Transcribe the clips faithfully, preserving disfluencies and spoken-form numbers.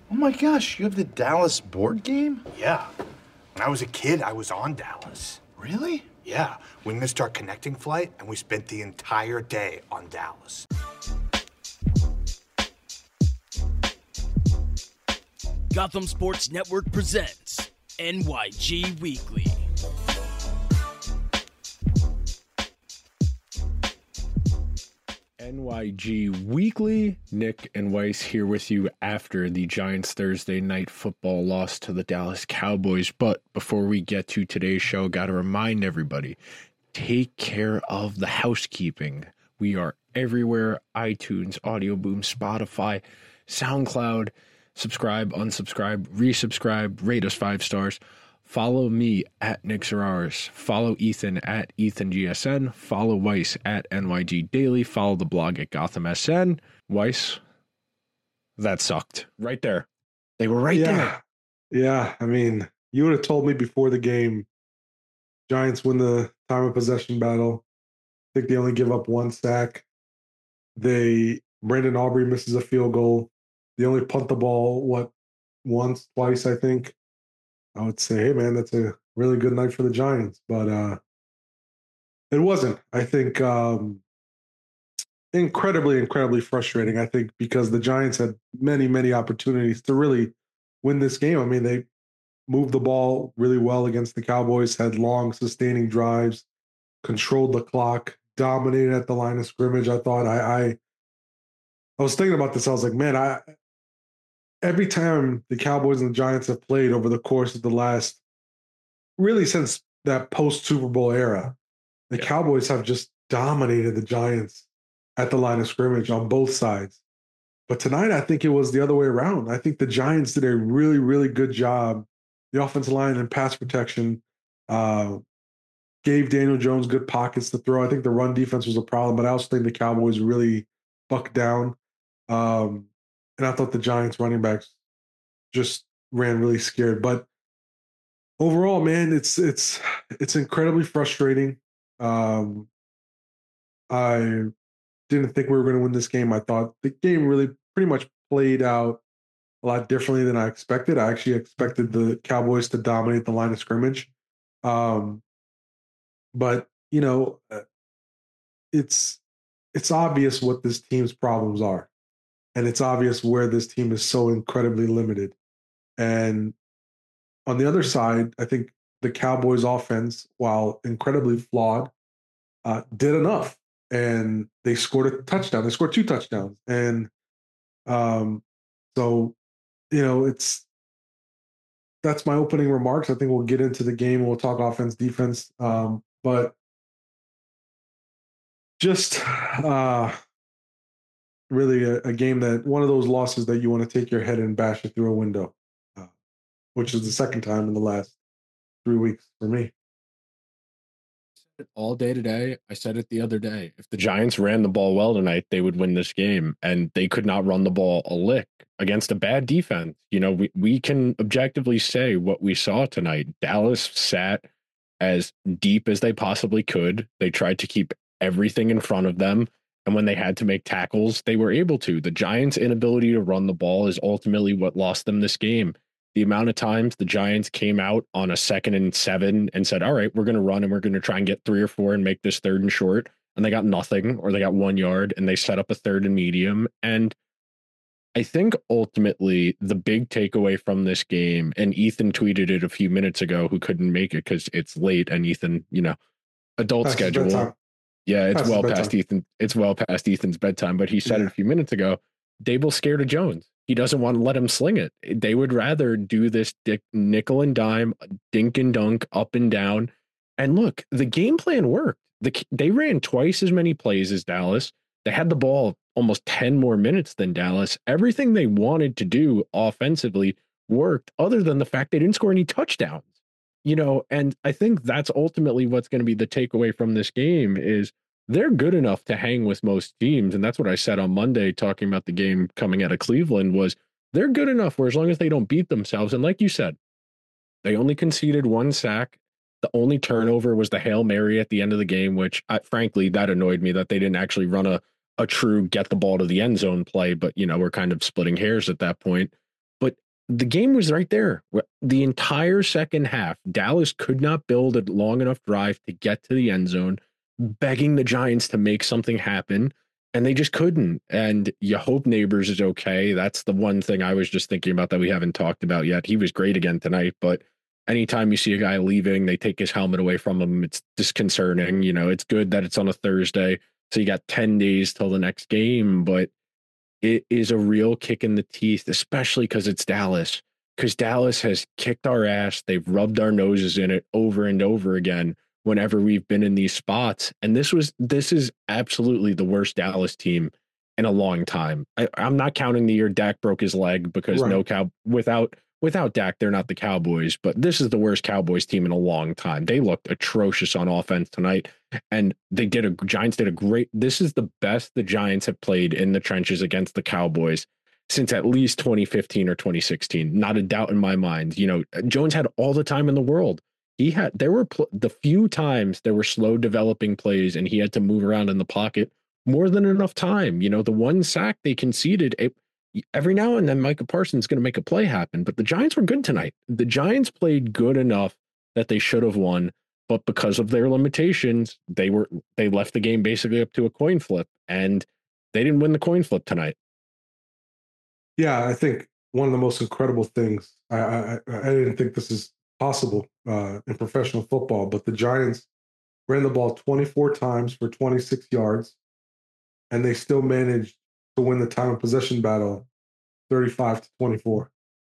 Oh my gosh, you have the Dallas board game? Yeah. When I was a kid, I was on Dallas. Really? Yeah. We missed our connecting flight, and we spent the entire day on Dallas. Gotham Sports Network presents N Y G Weekly. N Y G Weekly. Nick and Weiss here with you after the Giants Thursday night football loss to the Dallas Cowboys. But before we get to today's show, got to remind everybody, take care of the housekeeping. We are everywhere: iTunes, Audio Boom, Spotify, SoundCloud. Subscribe, unsubscribe, resubscribe, rate us five stars. Follow me at Nick Zararis. Follow Ethan at Ethan G S N. Follow Weiss at N Y G Daily. Follow the blog at Gotham S N. Weiss, that sucked. Right there. They were right yeah. there. Yeah, I mean, you would have told me before the game, Giants win the time of possession battle. I think they only give up one sack. They Brandon Aubrey misses a field goal. They only punt the ball, what, once, twice, I think. I would say, hey, man, that's a really good night for the Giants. But uh, it wasn't. I think um, incredibly, incredibly frustrating, I think, because the Giants had many, many opportunities to really win this game. I mean, they moved the ball really well against the Cowboys, had long, sustaining drives, controlled the clock, dominated at the line of scrimmage. I thought I, I, I was thinking about this. I was like, man, I every time the Cowboys and the Giants have played over the course of the last, really since that post-Super Bowl era, the yeah. Cowboys have just dominated the Giants at the line of scrimmage on both sides. But tonight, I think it was the other way around. I think the Giants did a really, really good job. The offensive line and pass protection uh, gave Daniel Jones good pockets to throw. I think the run defense was a problem, but I also think the Cowboys really bucked down. Um, And I thought the Giants running backs just ran really scared. But overall, man, it's it's it's incredibly frustrating. Um, I didn't think we were going to win this game. I thought the game really pretty much played out a lot differently than I expected. I actually expected the Cowboys to dominate the line of scrimmage. Um, but, you know, it's it's obvious what this team's problems are. And it's obvious where this team is so incredibly limited. And on the other side, I think the Cowboys offense, while incredibly flawed, uh, did enough. And they scored a touchdown. They scored two touchdowns. And um, so, you know, it's that's my opening remarks. I think we'll get into the game. We'll talk offense, defense. Um, but just uh, really a, a game that one of those losses that you want to take your head and bash it through a window, uh, which is the second time in the last three weeks for me. All day today. I said it the other day. If the Giants ran the ball well tonight, they would win this game, and they could not run the ball a lick against a bad defense. You know, we, we can objectively say what we saw tonight. Dallas sat as deep as they possibly could. They tried to keep everything in front of them. And when they had to make tackles, they were able to. The Giants' inability to run the ball is ultimately what lost them this game. The amount of times the Giants came out on a second and seven and said, all right, we're going to run and we're going to try and get three or four and make this third and short. And they got nothing, or they got one yard and they set up a third and medium. And I think ultimately the big takeaway from this game, and Ethan tweeted it a few minutes ago, who couldn't make it because it's late, and Ethan, you know, adult That's schedule. Yeah, it's Past well past Ethan. It's well past Ethan's bedtime. But he said yeah. it a few minutes ago. Dable's scared of Jones. He doesn't want to let him sling it. They would rather do this dick, nickel and dime, dink and dunk, up and down. And look, the game plan worked. The, they ran twice as many plays as Dallas. They had the ball almost ten more minutes than Dallas. Everything they wanted to do offensively worked, other than the fact they didn't score any touchdowns. You know, and I think that's ultimately what's going to be the takeaway from this game is they're good enough to hang with most teams. And that's what I said on Monday, talking about the game coming out of Cleveland, was they're good enough where as long as they don't beat themselves. And like you said, they only conceded one sack. The only turnover was the Hail Mary at the end of the game, which I, frankly, that annoyed me that they didn't actually run a, a true get the ball to the end zone play. But, you know, we're kind of splitting hairs at that point. But the game was right there. The entire second half, Dallas could not build a long enough drive to get to the end zone, begging the Giants to make something happen, and they just couldn't. And you hope Neighbors is okay. That's the one thing I was just thinking about that we haven't talked about yet. He was great again tonight, but anytime you see a guy leaving, they take his helmet away from him. It's disconcerting. You know, it's good that it's on a Thursday, so you got ten days till the next game, but it is a real kick in the teeth, especially because it's Dallas, because Dallas has kicked our ass. They've rubbed our noses in it over and over again whenever we've been in these spots. And this was, this is absolutely the worst Dallas team in a long time. I, I'm not counting the year Dak broke his leg because Right. no cow without, without Dak, they're not the Cowboys, but this is the worst Cowboys team in a long time. They looked atrocious on offense tonight, and they did a Giants did a great. This is the best the Giants have played in the trenches against the Cowboys since at least twenty fifteen or twenty sixteen. Not a doubt in my mind. You know, Jones had all the time in the world. He had, there were pl- the few times there were slow developing plays and he had to move around in the pocket more than enough time. You know, the one sack they conceded, it, every now and then Micah Parsons is going to make a play happen, but the Giants were good tonight. The Giants played good enough that they should have won, but because of their limitations, they were, they left the game basically up to a coin flip, and they didn't win the coin flip tonight. Yeah, I think one of the most incredible things, I I, I didn't think this is possible uh, in professional football, but the Giants ran the ball twenty-four times for twenty-six yards, and they still managed to win the time of possession battle thirty-five to twenty-four.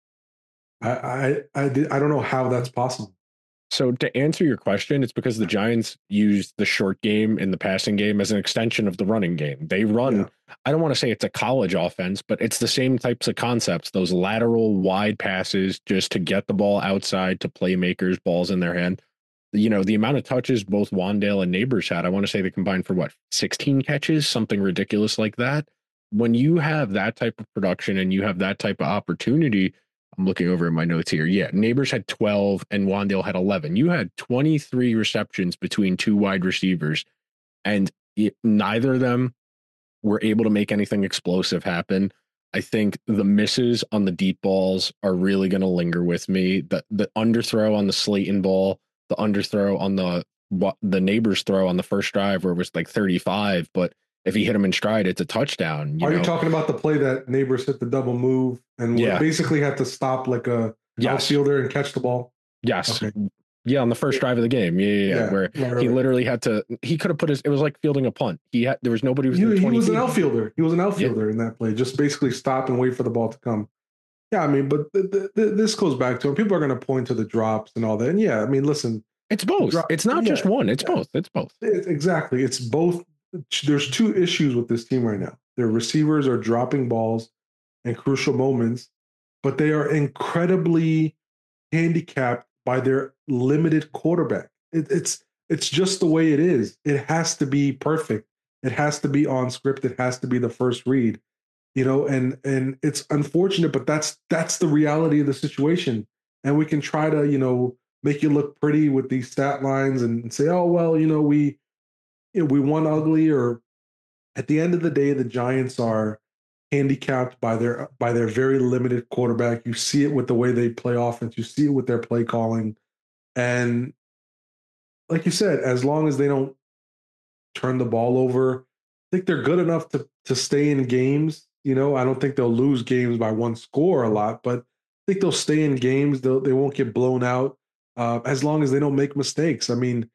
I I I, did, I don't know how that's possible. So to answer your question, it's because the Giants use the short game in the passing game as an extension of the running game. They run, yeah. I don't want to say it's a college offense, but it's the same types of concepts, those lateral wide passes just to get the ball outside to playmakers, balls in their hand. You know, the amount of touches both Wan'Dale and Neighbors had, I want to say they combined for what, sixteen catches, something ridiculous like that. When you have that type of production and you have that type of opportunity, I'm looking over at my notes here. Yeah, Neighbors had twelve and Wan'Dale had eleven. You had twenty-three receptions between two wide receivers, and it, neither of them were able to make anything explosive happen. I think the misses on the deep balls are really going to linger with me. The the underthrow on the Slayton ball, the underthrow on the the Neighbors throw on the first drive where it was like thirty-five, but if he hit him in stride, it's a touchdown. You Are know? you talking about the play that Neighbors hit the double move and yeah. basically had to stop like a yes. outfielder and catch the ball? Yes. Okay. Yeah, on the first drive of the game. Yeah, yeah, yeah. yeah where right, right, he literally had to, he could have put his, it was like fielding a punt. He had, there was nobody who was he, he was feet. an outfielder. He was an outfielder yeah. in that play. Just basically stop and wait for the ball to come. Yeah, I mean, but th- th- th- this goes back to, and people are going to point to the drops and all that. And yeah, I mean, listen. It's both. Drop, it's not yeah, just one. It's yeah. both. It's both. It's, exactly. It's both. There's two issues with this team right now. Their receivers are dropping balls in crucial moments, but they are incredibly handicapped by their limited quarterback. It, it's it's just the way it is. It has to be perfect. It has to be on script. It has to be the first read, you know. And and it's unfortunate, but that's that's the reality of the situation. And we can try to, you know, make you look pretty with these stat lines and say, oh well, you know, we. You know, we won ugly, or at the end of the day, the Giants are handicapped by their by their very limited quarterback. You see it with the way they play offense. You see it with their play calling. And like you said, as long as they don't turn the ball over, I think they're good enough to to stay in games. You know, I don't think they'll lose games by one score a lot, but I think they'll stay in games. They'll, they won't get blown out uh, as long as they don't make mistakes. I mean,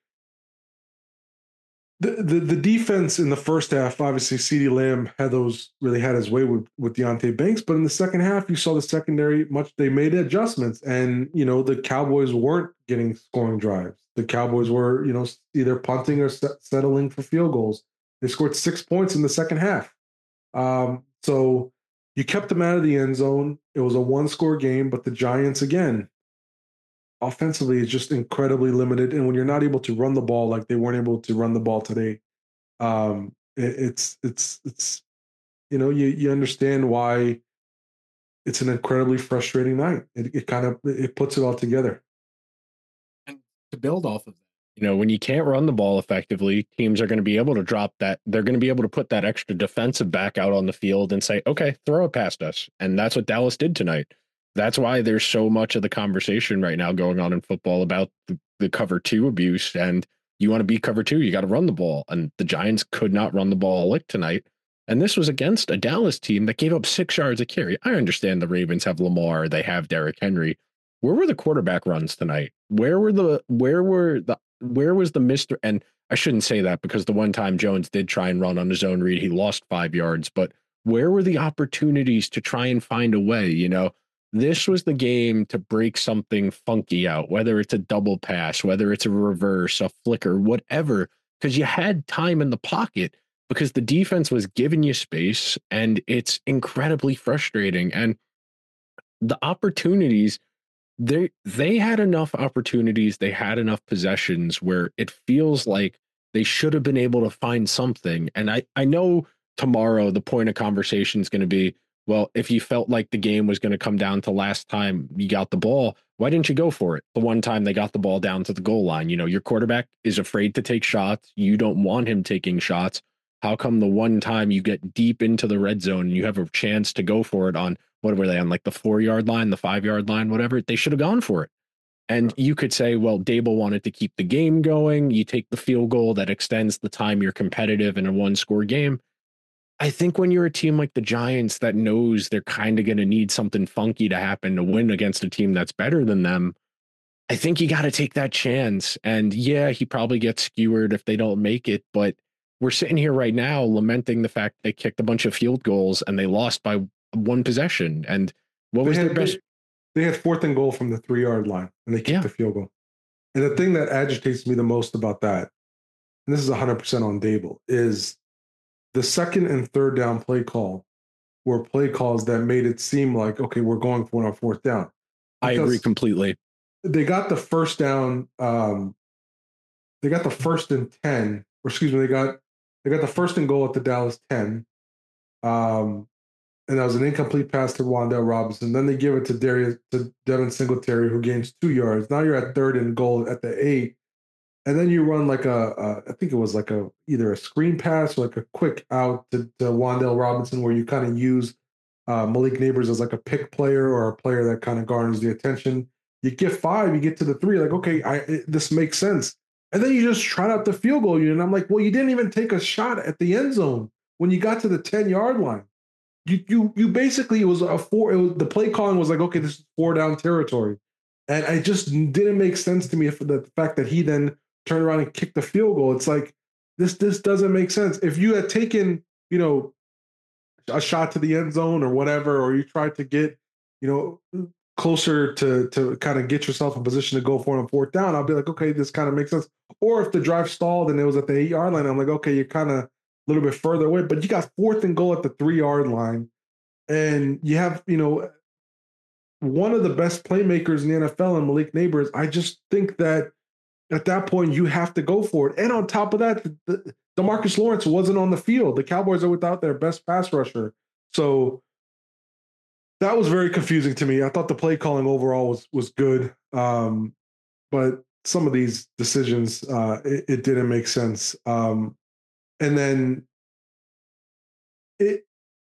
The, the the defense in the first half, obviously, CeeDee Lamb had those really had his way with with Deonte Banks, but in the second half, you saw the secondary much they made adjustments, and you know the Cowboys weren't getting scoring drives. The Cowboys were you know either punting or set, settling for field goals. They scored six points in the second half, um, so you kept them out of the end zone. It was a one score game, but the Giants again. Offensively, is just incredibly limited, and when you're not able to run the ball like they weren't able to run the ball today, um, it, it's it's it's you know you you understand why it's an incredibly frustrating night. It, it kind of it puts it all together. And to build off of that, you know, when you can't run the ball effectively, teams are going to be able to drop that. They're going to be able to put that extra defensive back out on the field and say, "Okay, throw it past us," and that's what Dallas did tonight. That's why there's so much of the conversation right now going on in football about the, the cover two abuse. And you want to beat cover two, you got to run the ball. And the Giants could not run the ball a lick tonight. And this was against a Dallas team that gave up six yards a carry. I understand the Ravens have Lamar, they have Derrick Henry. Where were the quarterback runs tonight? Where were the where were the where was the Mister And I shouldn't say that, because the one time Jones did try and run on his own read, he lost five yards. But where were the opportunities to try and find a way? You know, this was the game to break something funky out, whether it's a double pass, whether it's a reverse, a flicker, whatever, because you had time in the pocket, because the defense was giving you space, and it's incredibly frustrating. And the opportunities, they they had enough opportunities, they had enough possessions where it feels like they should have been able to find something. And I, I know tomorrow the point of conversation is going to be, well, if you felt like the game was going to come down to last time you got the ball, why didn't you go for it? The one time they got the ball down to the goal line, you know, your quarterback is afraid to take shots. You don't want him taking shots. How come the one time you get deep into the red zone and you have a chance to go for it on, what were they on, like the four yard line, the five yard line, whatever, they should have gone for it. And you could say, well, Dable wanted to keep the game going. You take the field goal that extends the time you're competitive in a one score game. I think when you're a team like the Giants that knows they're kind of going to need something funky to happen to win against a team that's better than them, I think you got to take that chance. And yeah, he probably gets skewered if they don't make it, but we're sitting here right now lamenting the fact they kicked a bunch of field goals and they lost by one possession. And what was they had, their best? They, they had fourth and goal from the three yard line and they kicked yeah. the field goal. And the thing that agitates me the most about that, and this is one hundred percent on Dable, is the second and third down play call were play calls that made it seem like, okay, we're going for it on fourth down. I agree completely. They got the first down. Um, they got the first and ten, or excuse me, they got they got the first and goal at the Dallas ten. Um, and that was an incomplete pass to Wan'Dale Robinson. Then they give it to Darius to Devin Singletary, who gains two yards. Now you're at third and goal at the eight. And then you run like a, a, I think it was like a either a screen pass or like a quick out to, to Wan'Dale Robinson, where you kind of use uh, Malik Neighbors as like a pick player or a player that kind of garners the attention. You get five, you get to the three, like, okay, I, it, this makes sense. And then you just trot out the field goal unit. And I'm like, well, you didn't even take a shot at the end zone when you got to the ten-yard line. You you you basically, it was a four, it was, the play calling was like, okay, this is four down territory. And it just didn't make sense to me for the fact that he then turned around and kicked the field goal. It's like, this this doesn't make sense. If you had taken, you know, a shot to the end zone or whatever, or you tried to get, you know, closer to to kind of get yourself in position to go for it on fourth down, I'll be like, okay, this kind of makes sense. Or if the drive stalled and it was at the eight-yard line, I'm like, okay, you're kind of a little bit further away, but you got fourth and goal at the three-yard line, and you have, you know, one of the best playmakers in the N F L in Malik Neighbors. I just think that at that point, you have to go for it. And on top of that, the, the, DeMarcus Lawrence wasn't on the field. The Cowboys are without their best pass rusher. So that was very confusing to me. I thought the play calling overall was was good. Um, but some of these decisions, uh, it, it didn't make sense. Um, and then it,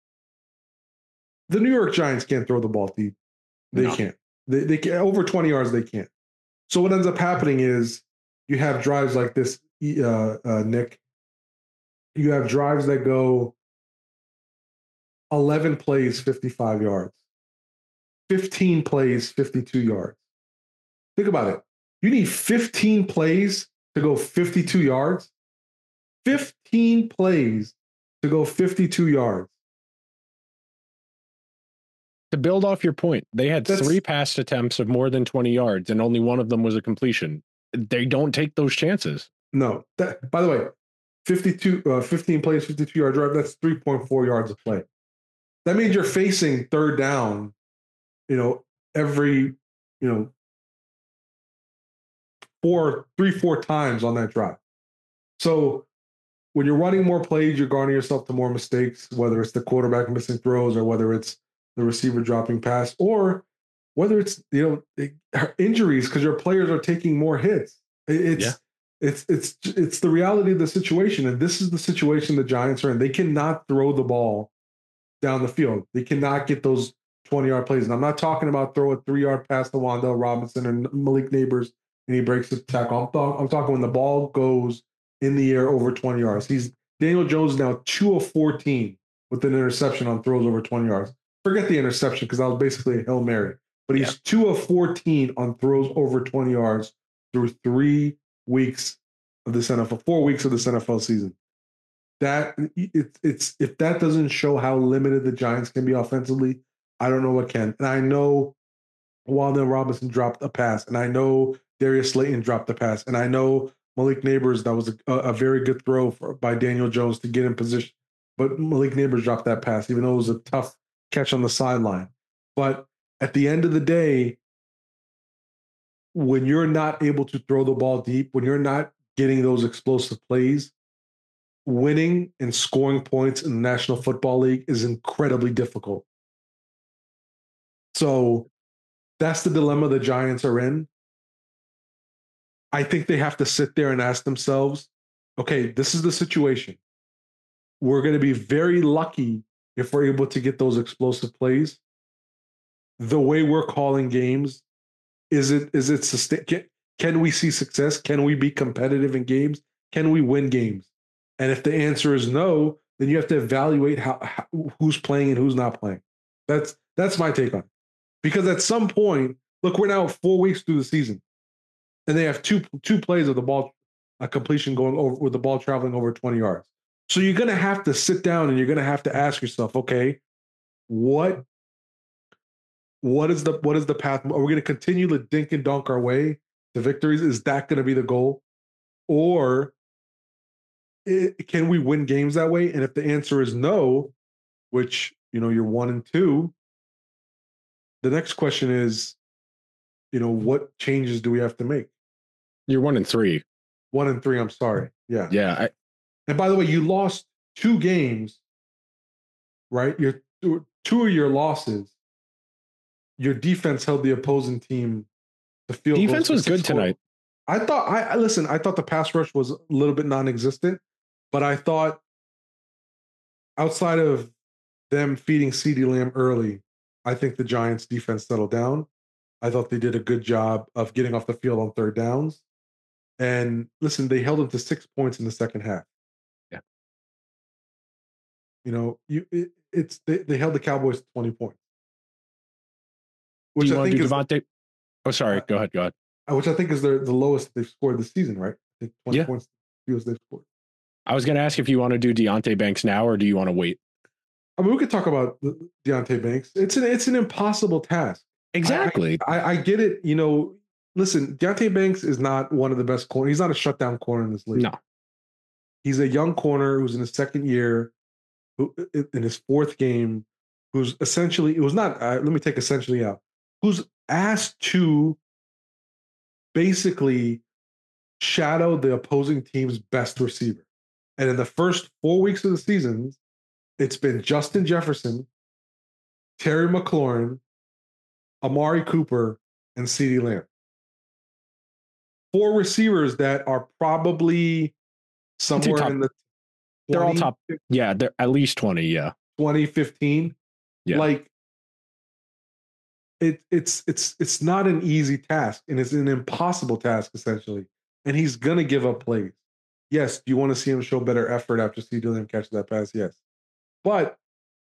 the New York Giants can't throw the ball deep. They no. can't. They, they can over twenty yards, they can't. So what ends up happening is you have drives like this, uh, uh, Nick. You have drives that go eleven plays, fifty-five yards, fifteen plays, fifty-two yards. Think about it. You need fifteen plays to go fifty-two yards. fifteen plays to go fifty-two yards. To build off your point, they had That's, three pass attempts of more than twenty yards, and only one of them was a completion. They don't take those chances. No. That, by the way, fifty-two, uh, fifteen plays, fifty-two yard drive, that's three point four yards of play. That means you're facing third down, you know, every, you know, four, three, four times on that drive. So when you're running more plays, you're guarding yourself to more mistakes, whether it's the quarterback missing throws or whether it's the receiver dropping pass, or whether it's, you know, injuries because your players are taking more hits. It's, yeah. it's, it's, it's the reality of the situation. And this is the situation the Giants are in. They cannot throw the ball down the field. They cannot get those twenty-yard plays. And I'm not talking about throw a three-yard pass to Wan'Dale Robinson or Malik Neighbors and he breaks the tackle. I'm, th- I'm talking when the ball goes in the air over twenty yards. He's Daniel Jones is now two of fourteen with an interception on throws over twenty yards. Forget the interception because that was basically a Hail Mary. But he's yeah. two of fourteen on throws over twenty yards through three weeks of this N F L, four weeks of this N F L season. That it's it's if that doesn't show how limited the Giants can be offensively, I don't know what can. And I know Wan'Dale Robinson dropped a pass, and I know Darius Slayton dropped a pass, and I know Malik Neighbors, that was a, a very good throw for, by Daniel Jones to get in position. But Malik Neighbors dropped that pass, even though it was a tough catch on the sideline. But at the end of the day, when you're not able to throw the ball deep, when you're not getting those explosive plays, winning and scoring points in the National Football League is incredibly difficult. So that's the dilemma the Giants are in. I think they have to sit there and ask themselves, okay, this is the situation. We're going to be very lucky if we're able to get those explosive plays. The way we're calling games, is it is it sustain? Can, can we see success? Can we be competitive in games? Can we win games? And if the answer is no, then you have to evaluate how, how who's playing and who's not playing. That's that's my take on it. Because at some point, look, we're now four weeks through the season, and they have two two plays of the ball, a completion going over with the ball traveling over twenty yards. So you're going to have to sit down and you're going to have to ask yourself, okay, what what is the what is the path? Are we going to continue to dink and dunk our way to victories? Is that going to be the goal, or it, can we win games that way? And if the answer is no, which you know you're one and two, the next question is, you know, what changes do we have to make? You're one and three. One and three. I'm sorry. Yeah. Yeah. I, and by the way, you lost two games, right? Your two of your losses. Your defense held the opposing team. The field defense was good tonight. I thought. I, I listen. I thought the pass rush was a little bit non-existent, but I thought outside of them feeding CeeDee Lamb early, I think the Giants defense settled down. I thought they did a good job of getting off the field on third downs. And listen, they held them to six points in the second half. Yeah. You know, you it, it's they, they held the Cowboys to twenty points. Which do you I want think to do is Devontae? Oh, sorry. uh, go ahead. Go ahead. Which I think is the, the lowest they've scored this season, right? I think twenty yeah. points fewest they've scored. I was going to ask if you want to do Deonte Banks now or do you want to wait? I mean, we could talk about Deonte Banks. It's an it's an impossible task. Exactly. I, I, I get it. You know, listen, Deonte Banks is not one of the best corners. He's not a shutdown corner in this league. No. He's a young corner who's in his second year, who in his fourth game, who's essentially, it was not, uh, let me take essentially out, who's asked to basically shadow the opposing team's best receiver. And in the first four weeks of the season, it's been Justin Jefferson, Terry McLaurin, Amari Cooper, and CeeDee Lamb. Four receivers that are probably somewhere top, in the twenty, they're all top. Yeah, they're at least twenty. Yeah, twenty fifteen. Yeah, like it. It's it's it's not an easy task, and it's an impossible task essentially. And he's gonna give up plays. Yes, do you want to see him show better effort after CeeDee Lamb catches that pass? Yes, but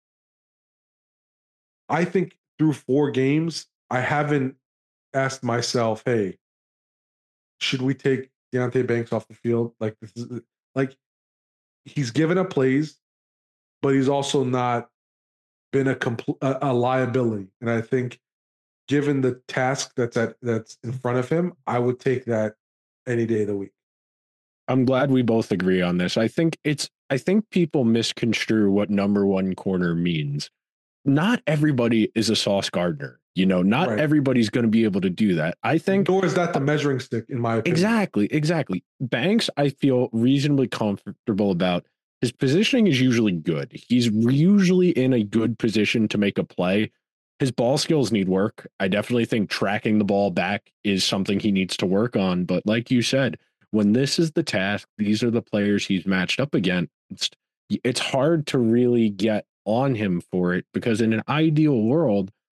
I think through four games, I haven't asked myself, "Hey, should we take Deonte Banks off the field?" Like this is like he's given up plays, but he's also not been a compl- a, a liability. And I think, given the task that's at that's in front of him, I would take that any day of the week. I'm glad we both agree on this. I think it's. I think people misconstrue what number one corner means. Not everybody is a Sauce Gardner. You know, not right. everybody's going to be able to do that. I think. Nor is that the measuring stick, in my opinion. Exactly, exactly. Banks, I feel reasonably comfortable about. His positioning is usually good. He's usually in a good position to make a play. His ball skills need work. I definitely think tracking the ball back is something he needs to work on. But like you said, when this is the task, these are the players he's matched up against. It's, it's hard to really get on him for it because in an ideal world,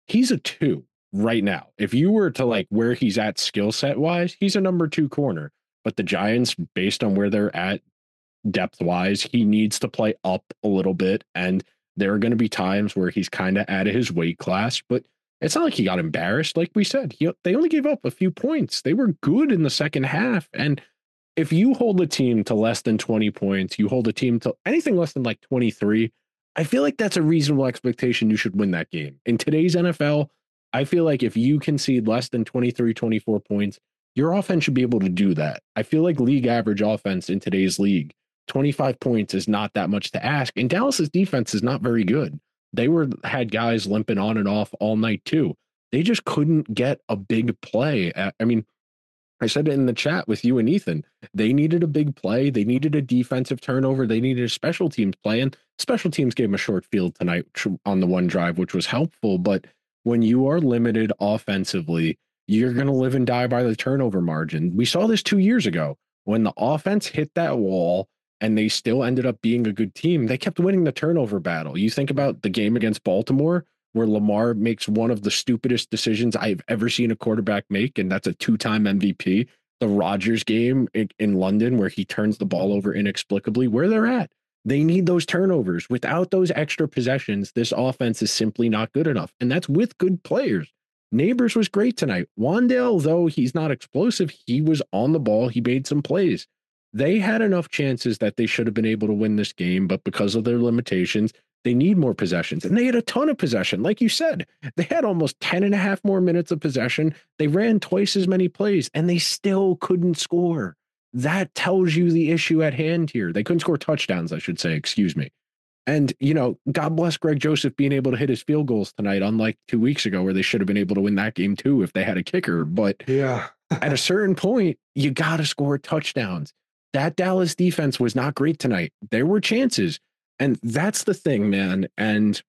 he's a two right now. If you were to like where he's at skill set wise, he's a number two corner. But the Giants, based on where they're at depth wise, he needs to play up a little bit. And there are going to be times where he's kind of out of his weight class, but it's not like he got embarrassed. Like we said, he, they only gave up a few points. They were good in the second half. And if you hold a team to less than twenty points, you hold a team to anything less than like twenty-three, I feel like that's a reasonable expectation. You should win that game. In today's N F L, I feel like if you concede less than twenty-three, twenty-four points, your offense should be able to do that. I feel like league average offense in today's league, twenty-five points is not that much to ask. And Dallas's defense is not very good. They were had guys limping on and off all night too. They just couldn't get a big play. I mean, I said it in the chat with you and Ethan. They needed a big play. They needed a defensive turnover. They needed a special teams play. And special teams gave them a short field tonight on the one drive, which was helpful. But when you are limited offensively, you're going to live and die by the turnover margin. We saw this two years ago when the offense hit that wall and they still ended up being a good team. They kept winning the turnover battle. You think about the game against Baltimore, where Lamar makes one of the stupidest decisions I've ever seen a quarterback make, and that's a two-time M V P. The Rodgers game in, in London, where he turns the ball over inexplicably, where they're at. They need those turnovers. Without those extra possessions, this offense is simply not good enough, and that's with good players. Neighbors was great tonight. Wan'Dale, though he's not explosive, he was on the ball. He made some plays. They had enough chances that they should have been able to win this game, but because of their limitations, they need more possessions. And they had a ton of possession. Like you said, they had almost ten and a half more minutes of possession. They ran twice as many plays, and they still couldn't score. That tells you the issue at hand here. They couldn't score touchdowns, I should say, excuse me. And, you know, God bless Greg Joseph being able to hit his field goals tonight, unlike two weeks ago where they should have been able to win that game too if they had a kicker. But yeah, at a certain point, you got to score touchdowns. That Dallas defense was not great tonight. There were chances. And that's the thing, man. And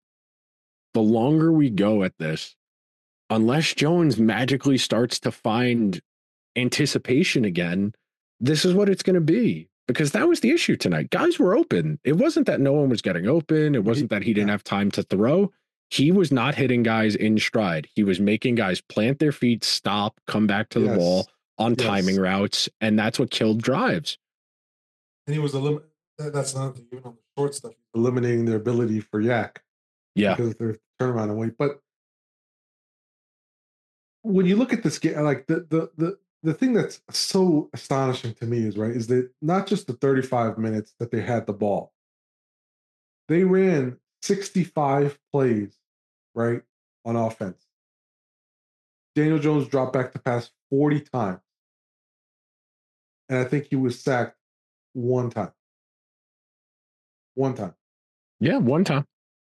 the longer we go at this, unless Jones magically starts to find anticipation again, this is what it's going to be. Because that was the issue tonight. Guys were open. It wasn't that no one was getting open. It wasn't that he didn't have time to throw. He was not hitting guys in stride. He was making guys plant their feet, stop, come back to the Yes. ball on Yes. timing routes. And that's what killed drives. And he was elim- that's not even on the short stuff, eliminating their ability for Yak. Yeah. Because of their turnaround and weight. But when you look at this game, like the the the the thing that's so astonishing to me is right is that not just the thirty-five minutes that they had the ball, they ran sixty-five plays, right, on offense. Daniel Jones dropped back to pass forty times, and I think he was sacked one time. One time. Yeah, one time.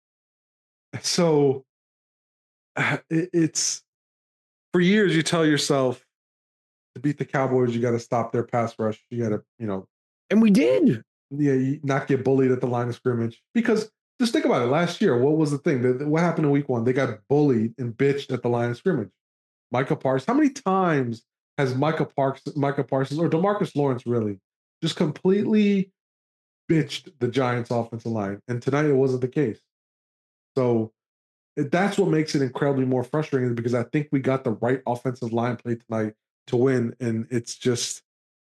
So uh, it, it's for years you tell yourself to beat the Cowboys, you got to stop their pass rush. You got to, you know, And we did. yeah, you not get bullied at the line of scrimmage. Because just think about it. Last year, what was the thing? The, the- what happened in week one? They got bullied and bitched at the line of scrimmage. Micah Parsons. How many times has Micah Parks, Micah Parsons, or DeMarcus Lawrence really just completely bitched the Giants' offensive line? And tonight it wasn't the case. So it- that's what makes it incredibly more frustrating, because I think we got the right offensive line play tonight to win, and it's just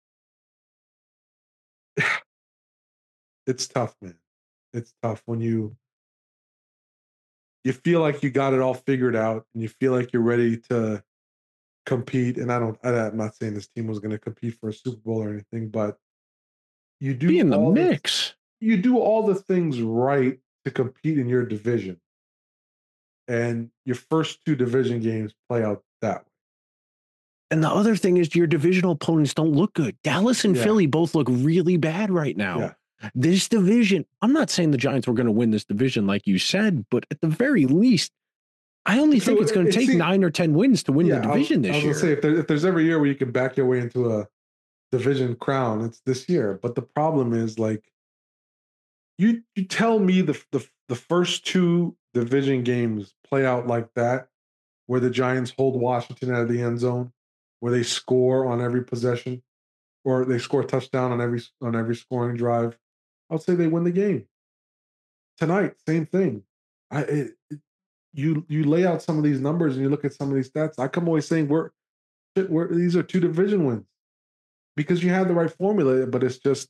it's tough, man. It's tough when you you feel like you got it all figured out and you feel like you're ready to compete. And I don't, I, I'm not saying this team was going to compete for a Super Bowl or anything, but you do Be in the all the- mix. you do all the things right to compete in your division, and your first two division games play out that way. And the other thing is your divisional opponents don't look good. Dallas and Yeah. Philly both look really bad right now. Yeah. This division, I'm not saying the Giants were going to win this division like you said, but at the very least, I only think So it's going to it take seems- nine or ten wins to win Yeah, the I was- division I this was year. gonna say if, there, if there's every year where you can back your way into a division crown, it's this year. But the problem is, like, you you tell me the the the first two division games play out like that, where the Giants hold Washington out of the end zone, where they score on every possession, or they score a touchdown on every on every scoring drive. I would say they win the game. Tonight, same thing. I it, it- you you lay out some of these numbers and you look at some of these stats. I come away saying we're, we're these are two division wins because you had the right formula, but it's just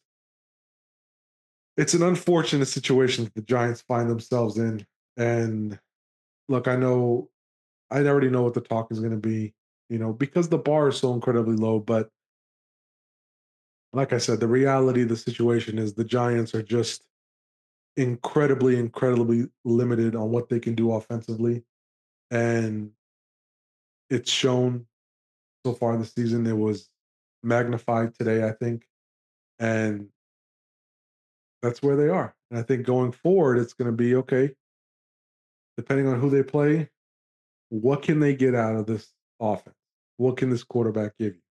it's an unfortunate situation that the Giants find themselves in. And look, I know I already know what the talk is going to be, you know, because the bar is so incredibly low. But like I said, the reality of the situation is the Giants are just incredibly, incredibly limited on what they can do offensively. And it's shown so far this season. It was magnified today, I think. And that's where they are. And I think going forward, it's going to be okay, depending on who they play, what can they get out of this offense? What can this quarterback give you?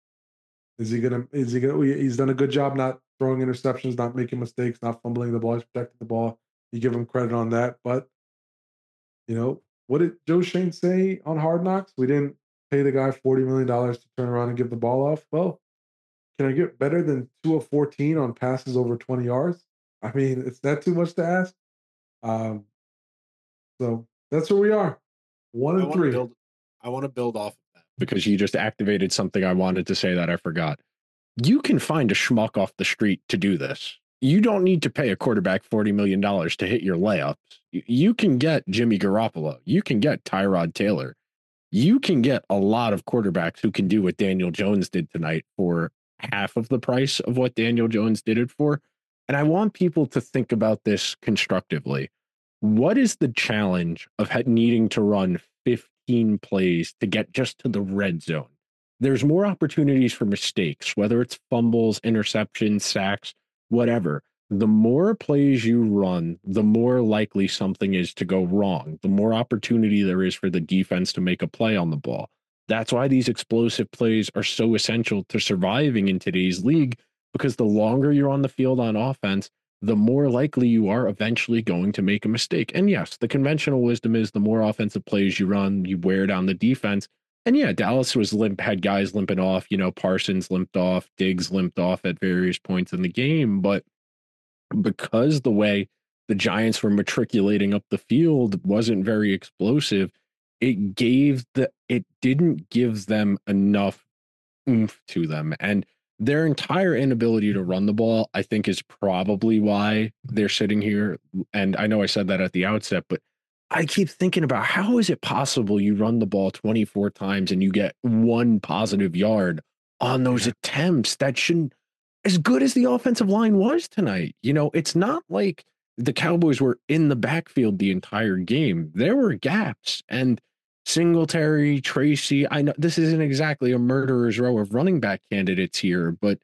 Is he gonna? Is he gonna? He's done a good job not throwing interceptions, not making mistakes, not fumbling the ball. He's protecting the ball. You give him credit on that. But you know, what did Joe Shane say on Hard Knocks? We didn't pay the guy forty million dollars to turn around and give the ball off. Well, can I get better than two of fourteen on passes over twenty yards? I mean, it's not too much to ask. Um, so that's where we are. One and I three. Build, I want to build off of that because you just activated something I wanted to say that I forgot. You can find a schmuck off the street to do this. You don't need to pay a quarterback forty million dollars to hit your layups. You can get Jimmy Garoppolo. You can get Tyrod Taylor. You can get a lot of quarterbacks who can do what Daniel Jones did tonight for half of the price of what Daniel Jones did it for. And I want people to think about this constructively. What is the challenge of needing to run fifteen plays to get just to the red zone? There's more opportunities for mistakes, whether it's fumbles, interceptions, sacks, whatever. The more plays you run, the more likely something is to go wrong. The more opportunity there is for the defense to make a play on the ball. That's why these explosive plays are so essential to surviving in today's league, because the longer you're on the field on offense, the more likely you are eventually going to make a mistake. And yes, the conventional wisdom is the more offensive plays you run, you wear down the defense. And yeah, Dallas was limp, had guys limping off, you know, Parsons limped off, Diggs limped off at various points in the game. But because the way the Giants were matriculating up the field wasn't very explosive, it gave the, it didn't give them enough oomph to them. And their entire inability to run the ball, I think, is probably why they're sitting here. And I know I said that at the outset, but I keep thinking about how is it possible you run the ball twenty-four times and you get one positive yard on those yeah. attempts? That shouldn't, as good as the offensive line was tonight. You know, it's not like the Cowboys were in the backfield the entire game. There were gaps, and Singletary, Tracy, I know this isn't exactly a murderer's row of running back candidates here, but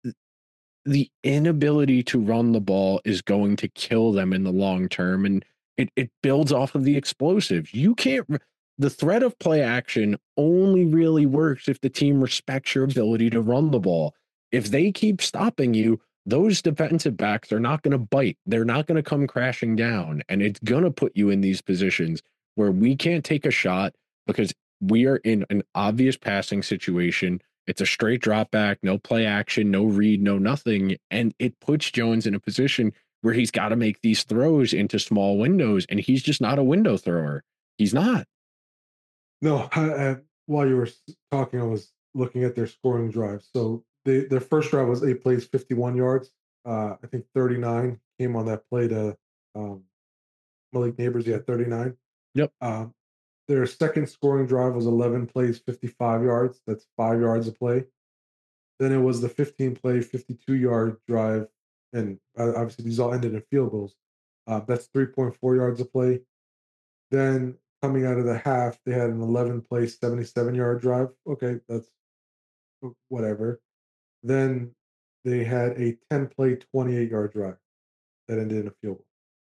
the inability to run the ball is going to kill them in the long term. And it, it builds off of the explosives. You can't, the threat of play action only really works if the team respects your ability to run the ball. If they keep stopping you, those defensive backs are not going to bite. They're not going to come crashing down. And it's going to put you in these positions where we can't take a shot because we are in an obvious passing situation. It's a straight drop back, no play action, no read, no nothing. And it puts Jones in a position where he's got to make these throws into small windows, and he's just not a window thrower. He's not. No, I, I, while you were talking, I was looking at their scoring drive. So they, their first drive was eight plays, fifty-one yards. Uh, I think thirty-nine came on that play to um, Malik Neighbors. He had thirty-nine. Yep. Um, their second scoring drive was eleven plays, fifty-five yards. That's five yards a play. Then it was the fifteen play, fifty-two yard drive. And obviously these all ended in field goals. Uh, that's three point four yards a play. Then coming out of the half, they had an eleven play, seventy-seven yard drive. Okay, that's whatever. Then they had a ten play, twenty-eight yard drive that ended in a field goal.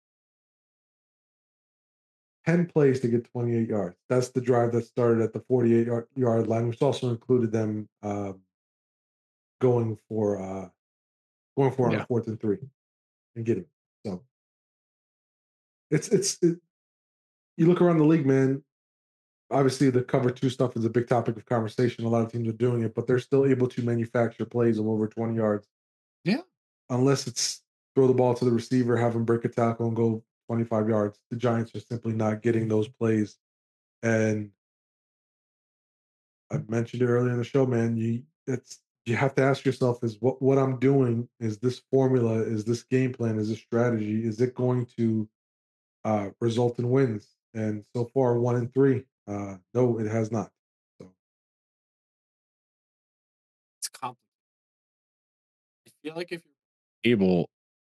ten plays to get twenty-eight yards. That's the drive that started at the forty-eight yard line, which also included them um, going for uh, going for yeah. on a fourth and three and getting it. So it's it's it, you look around the league, man. Obviously, the cover two stuff is a big topic of conversation. A lot of teams are doing it, but they're still able to manufacture plays of over twenty yards. Yeah, unless it's throw the ball to the receiver, have him break a tackle, and go twenty-five yards. The Giants are simply not getting those plays. And I mentioned it earlier in the show, man. You it's you have to ask yourself is what what I'm doing, is this formula, is this game plan, is this strategy, is it going to uh, result in wins? And so far, one and three. Uh, no, it has not. So It's complicated. I feel like if you're able,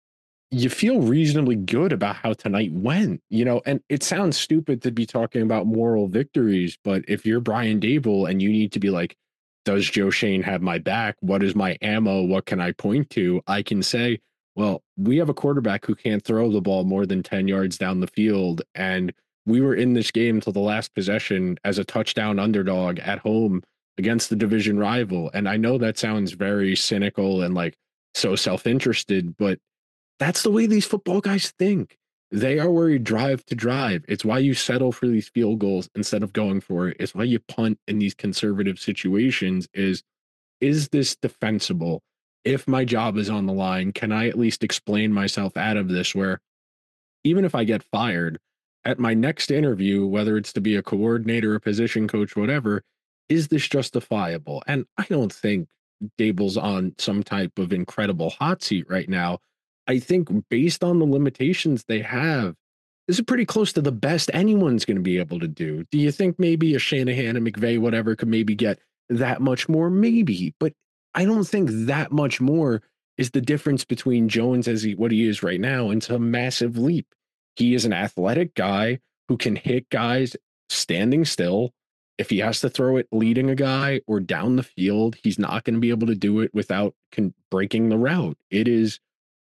you feel reasonably good about how tonight went, you know, and it sounds stupid to be talking about moral victories, but if you're Brian Dable and you need to be like, does Joe Shane have my back? What is my ammo? What can I point to? I can say, well, we have a quarterback who can't throw the ball more than ten yards down the field. And we were in this game till the last possession as a touchdown underdog at home against the division rival. And I know that sounds very cynical and like so self-interested, but that's the way these football guys think. They are where you drive to drive. It's why you settle for these field goals instead of going for it. It's why you punt in these conservative situations is, is this defensible? If my job is on the line, can I at least explain myself out of this where even if I get fired at my next interview, whether it's to be a coordinator, a position coach, whatever, is this justifiable? And I don't think Dable's on some type of incredible hot seat right now. I think based on the limitations they have, this is pretty close to the best anyone's going to be able to do. Do you think maybe a Shanahan and McVay, whatever, could maybe get that much more? Maybe, but I don't think that much more is the difference between Jones as he, what he is right now and a massive leap. He is an athletic guy who can hit guys standing still. If he has to throw it leading a guy or down the field, he's not going to be able to do it without con- breaking the route. It is,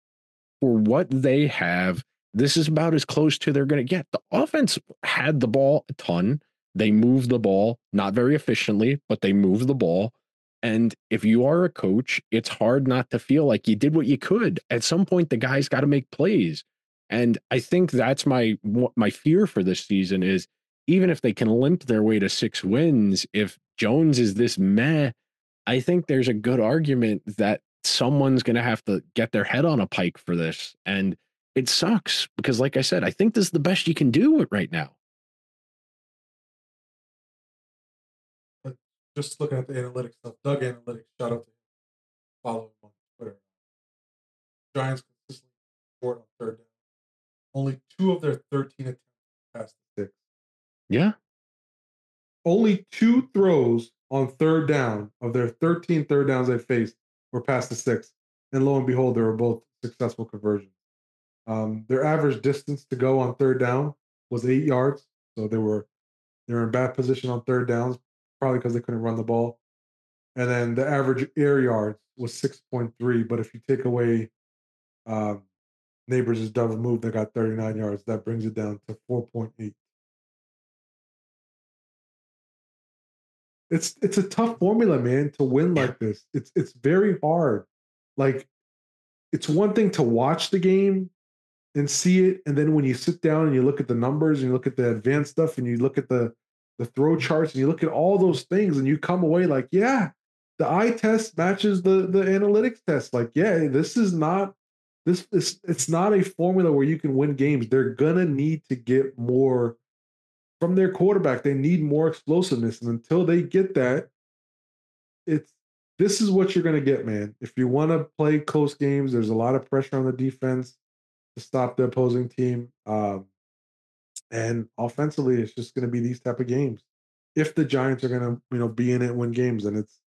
for what they have, this is about as close to they're going to get. The offense had the ball a ton. They moved the ball, not very efficiently, but they moved the ball. And if you are a coach, it's hard not to feel like you did what you could. At some point, the guys got to make plays. And I think that's my my fear for this season is even if they can limp their way to six wins, if Jones is this meh, I think there's a good argument that someone's going to have to get their head on a pike for this. And it sucks because, like I said, I think this is the best you can do it right now. But just looking at the analytics stuff, Doug Analytics, shout out to him, follow him on Twitter. Giants consistently short on third down. Only two of their thirteen attempts past the six. Yeah. Only two throws on third down of their thirteen third downs they faced were past the six. And lo and behold, they were both successful conversions. Um, their average distance to go on third down was eight yards. So they were they were in bad position on third downs, probably because they couldn't run the ball. And then the average air yards was six point three. But if you take away um, Neighbors' double move, they got thirty-nine yards. That brings it down to four point eight. It's it's a tough formula, man, to win like this. It's it's very hard. Like, it's one thing to watch the game and see it, and then when you sit down and you look at the numbers and you look at the advanced stuff and you look at the the throw charts and you look at all those things and you come away like, yeah, the eye test matches the the analytics test. Like, yeah, this is not this is it's not a formula where you can win games. They're gonna need to get more from their quarterback. They need more explosiveness, and until they get that, it's this is what you're going to get, man. If you want to play close games, there's a lot of pressure on the defense to stop the opposing team, um, and offensively, it's just going to be these type of games. If the Giants are going to, you know, be in it, win games, and it's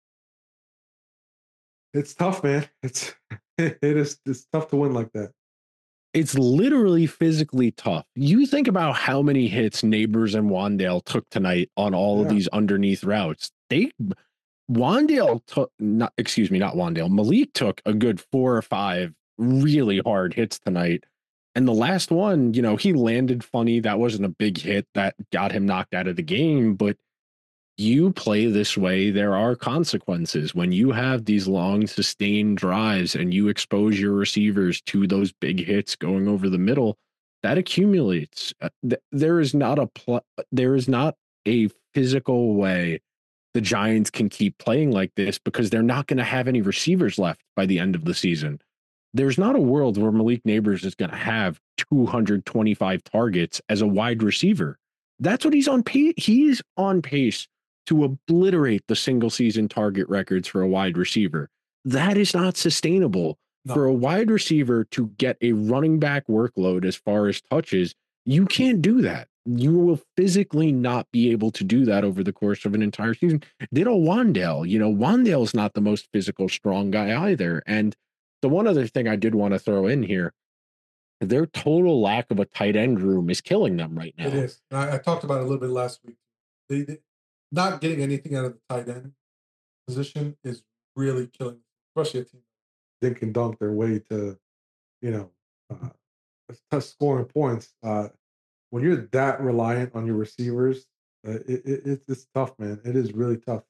it's tough, man. It's it is it's tough to win like that. It's literally physically tough. You think about how many hits Neighbors and Wandale took tonight on all yeah. of these underneath routes. They Wandale took not excuse me, not Wandale. Malik took a good four or five really hard hits tonight. And the last one, you know, he landed funny. That wasn't a big hit that got him knocked out of the game, but you play this way, there are consequences. When you have these long sustained drives and you expose your receivers to those big hits going over the middle, that accumulates. There is not a pl- there is not a physical way the Giants can keep playing like this because they're not going to have any receivers left by the end of the season. There's not a world where Malik Neighbors is going to have two hundred twenty-five targets as a wide receiver. That's what he's on pace. He's on pace to obliterate the single season target records for a wide receiver. That is not sustainable. No. For a wide receiver to get a running back workload as far as touches, you can't do that. You will physically not be able to do that over the course of an entire season. Ditto Wan'Dale. You know, Wan'Dale's not the most physical, strong guy either. And the one other thing I did want to throw in here, their total lack of a tight end room is killing them right now. It is. I, I talked about it a little bit last week. They, they, not getting anything out of the tight end position is really killing, especially a team. They can dunk their way to, you know, uh, scoring points. Uh, when you're that reliant on your receivers, uh, it, it, it's tough, man. It is really tough.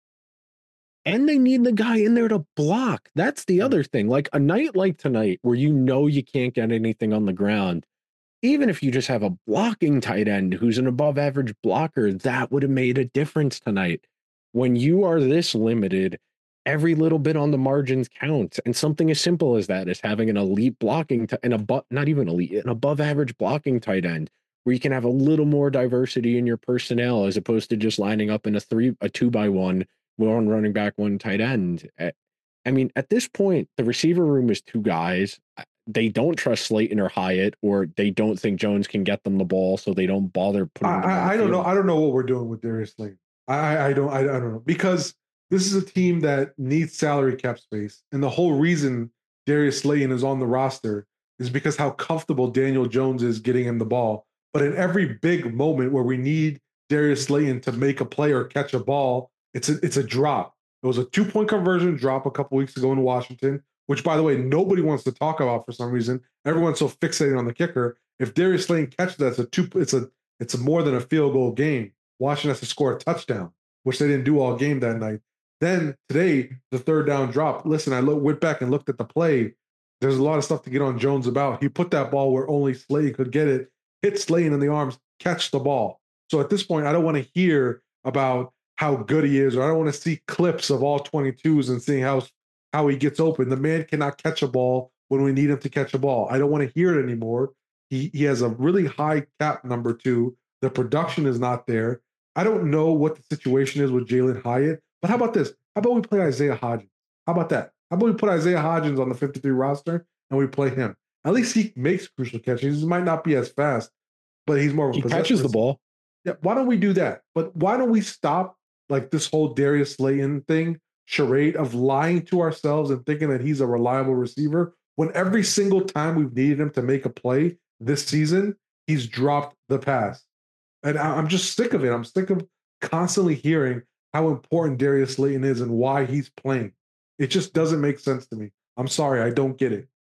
And they need the guy in there to block. That's the other thing. Like a night like tonight where you know you can't get anything on the ground, even if you just have a blocking tight end who's an above average blocker, that would have made a difference tonight. When you are this limited, every little bit on the margins counts. And something as simple as that is having an elite blocking t- and a bu- not even elite, an above average blocking tight end where you can have a little more diversity in your personnel as opposed to just lining up in a three, a two by one, one running back, one tight end. I mean, at this point, the receiver room is two guys. They don't trust Slayton or Hyatt, or they don't think Jones can get them the ball, so they don't bother putting. I, I, I don't know. I don't know what we're doing with Darius Slayton. I, I don't. I, I don't know, because this is a team that needs salary cap space, and the whole reason Darius Slayton is on the roster is because how comfortable Daniel Jones is getting him the ball. But in every big moment where we need Darius Slayton to make a play or catch a ball, it's a, it's a drop. It was a two-point conversion drop a couple weeks ago in Washington, which, by the way, nobody wants to talk about for some reason. Everyone's so fixated on the kicker. If Darius Slayton catches that, it's a two. It's a it's a more than a field goal game. Washington has to score a touchdown, which they didn't do all game that night. Then today, the third down drop. Listen, I look, went back and looked at the play. There's a lot of stuff to get on Jones about. He put that ball where only Slayton could get it, hit Slayton in the arms, catch the ball. So at this point, I don't want to hear about how good he is, or I don't want to see clips of all twenty-twos and seeing how how he gets open. The man cannot catch a ball when we need him to catch a ball. I don't want to hear it anymore. He he has a really high cap number two. The production is not there. I don't know what the situation is with Jalen Hyatt, but how about this? How about we play Isaiah Hodgins? How about that? How about we put Isaiah Hodgins on the fifty-three roster and we play him? At least he makes crucial catches. He might not be as fast, but he's more of a he catches the ball. Yeah, why don't we do that? But why don't we stop like this whole Darius Slayton thing, charade of lying to ourselves and thinking that he's a reliable receiver when every single time we've needed him to make a play this season, he's dropped the pass. And I'm just sick of it. I'm sick of constantly hearing how important Darius Slayton is and why he's playing. It just doesn't make sense to me. I'm sorry, I don't get it.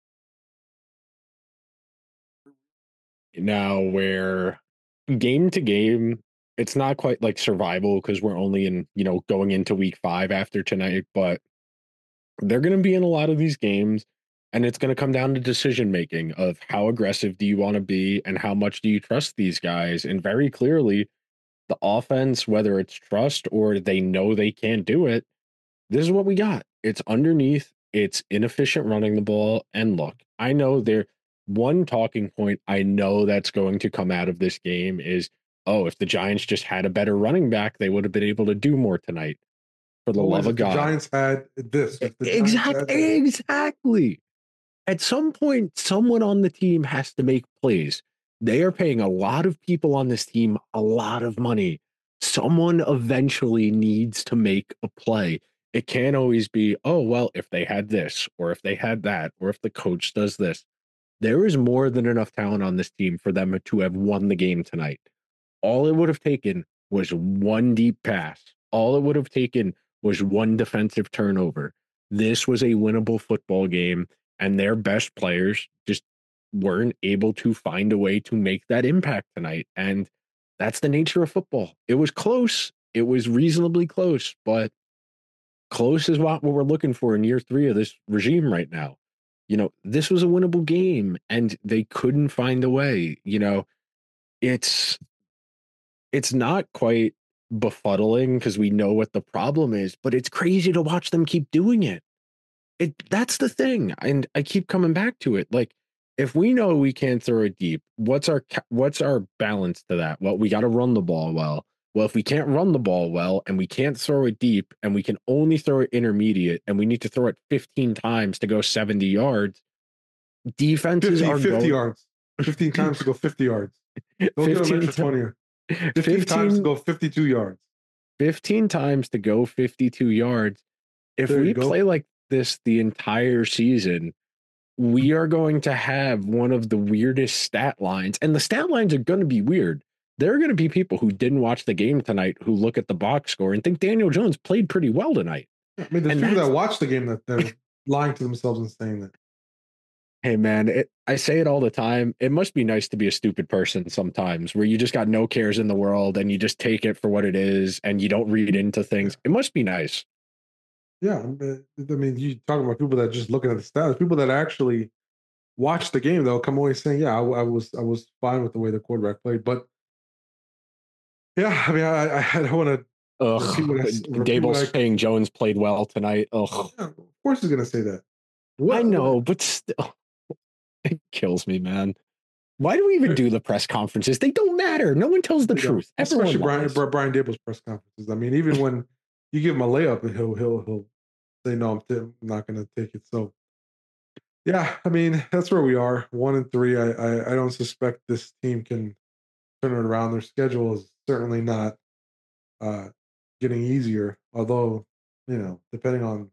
Now, where game to game, it's not quite like survival because we're only in, you know, going into week five after tonight, but they're going to be in a lot of these games, and it's going to come down to decision making of how aggressive do you want to be and how much do you trust these guys. And very clearly, the offense, whether it's trust or they know they can't do it, this is what we got. It's underneath, it's inefficient running the ball. And look, I know there one talking point I know that's going to come out of this game is, oh, if the Giants just had a better running back, they would have been able to do more tonight. For the love of God. The Giants had this. Exactly. Exactly. At some point, someone on the team has to make plays. They are paying a lot of people on this team a lot of money. Someone eventually needs to make a play. It can't always be, oh, well, if they had this, or if they had that, or if the coach does this. There is more than enough talent on this team for them to have won the game tonight. All it would have taken was one deep pass. All it would have taken was one defensive turnover. This was a winnable football game, and their best players just weren't able to find a way to make that impact tonight. And that's the nature of football. It was close. It was reasonably close, but close is what, what we're looking for in year three of this regime right now. You know, this was a winnable game, and they couldn't find a way. You know, it's it's not quite befuddling because we know what the problem is, but it's crazy to watch them keep doing it. It that's the thing. And I keep coming back to it. Like, if we know we can't throw it deep, what's our what's our balance to that? Well, we got to run the ball well. Well, if we can't run the ball well and we can't throw it deep and we can only throw it intermediate and we need to throw it fifteen times to go seventy yards, defenses fifty, are fifty going, yards. fifteen times to go fifty yards. Don't get an extra twenty. fifteen, fifteen times to go fifty-two yards. fifteen times to go fifty-two yards. If There we you go. play like this the entire season, we are going to have one of the weirdest stat lines. And the stat lines are going to be weird. There are going to be people who didn't watch the game tonight who look at the box score and think Daniel Jones played pretty well tonight. I mean, there's And people that's- that watch the game that they're lying to themselves and saying that. Hey, man, it, I say it all the time. It must be nice to be a stupid person sometimes where you just got no cares in the world and you just take it for what it is and you don't read into things. It must be nice. Yeah, I mean, you talking about people that just looking at the stats. People that actually watch the game, though, come away saying, "Yeah, I, I was, I was fine with the way the quarterback played." But yeah, I mean, I, I don't want to. Ugh, Repeat what I s- repeat Dable what I- saying Jones played well tonight. Ugh, Yeah, of course, he's going to say that. What, I know, what- but still, it kills me, man. Why do we even do the press conferences? They don't matter. No one tells the you know, truth. Everyone especially Brian, lies. Bri- Brian Dable's press conferences. I mean, even when you give him a layup, he'll he'll he'll say, "No, I'm, t- I'm not going to take it." So, yeah, I mean, that's where we are. One and three. I, I I don't suspect this team can turn it around. Their schedule is certainly not uh, getting easier. Although, you know, depending on,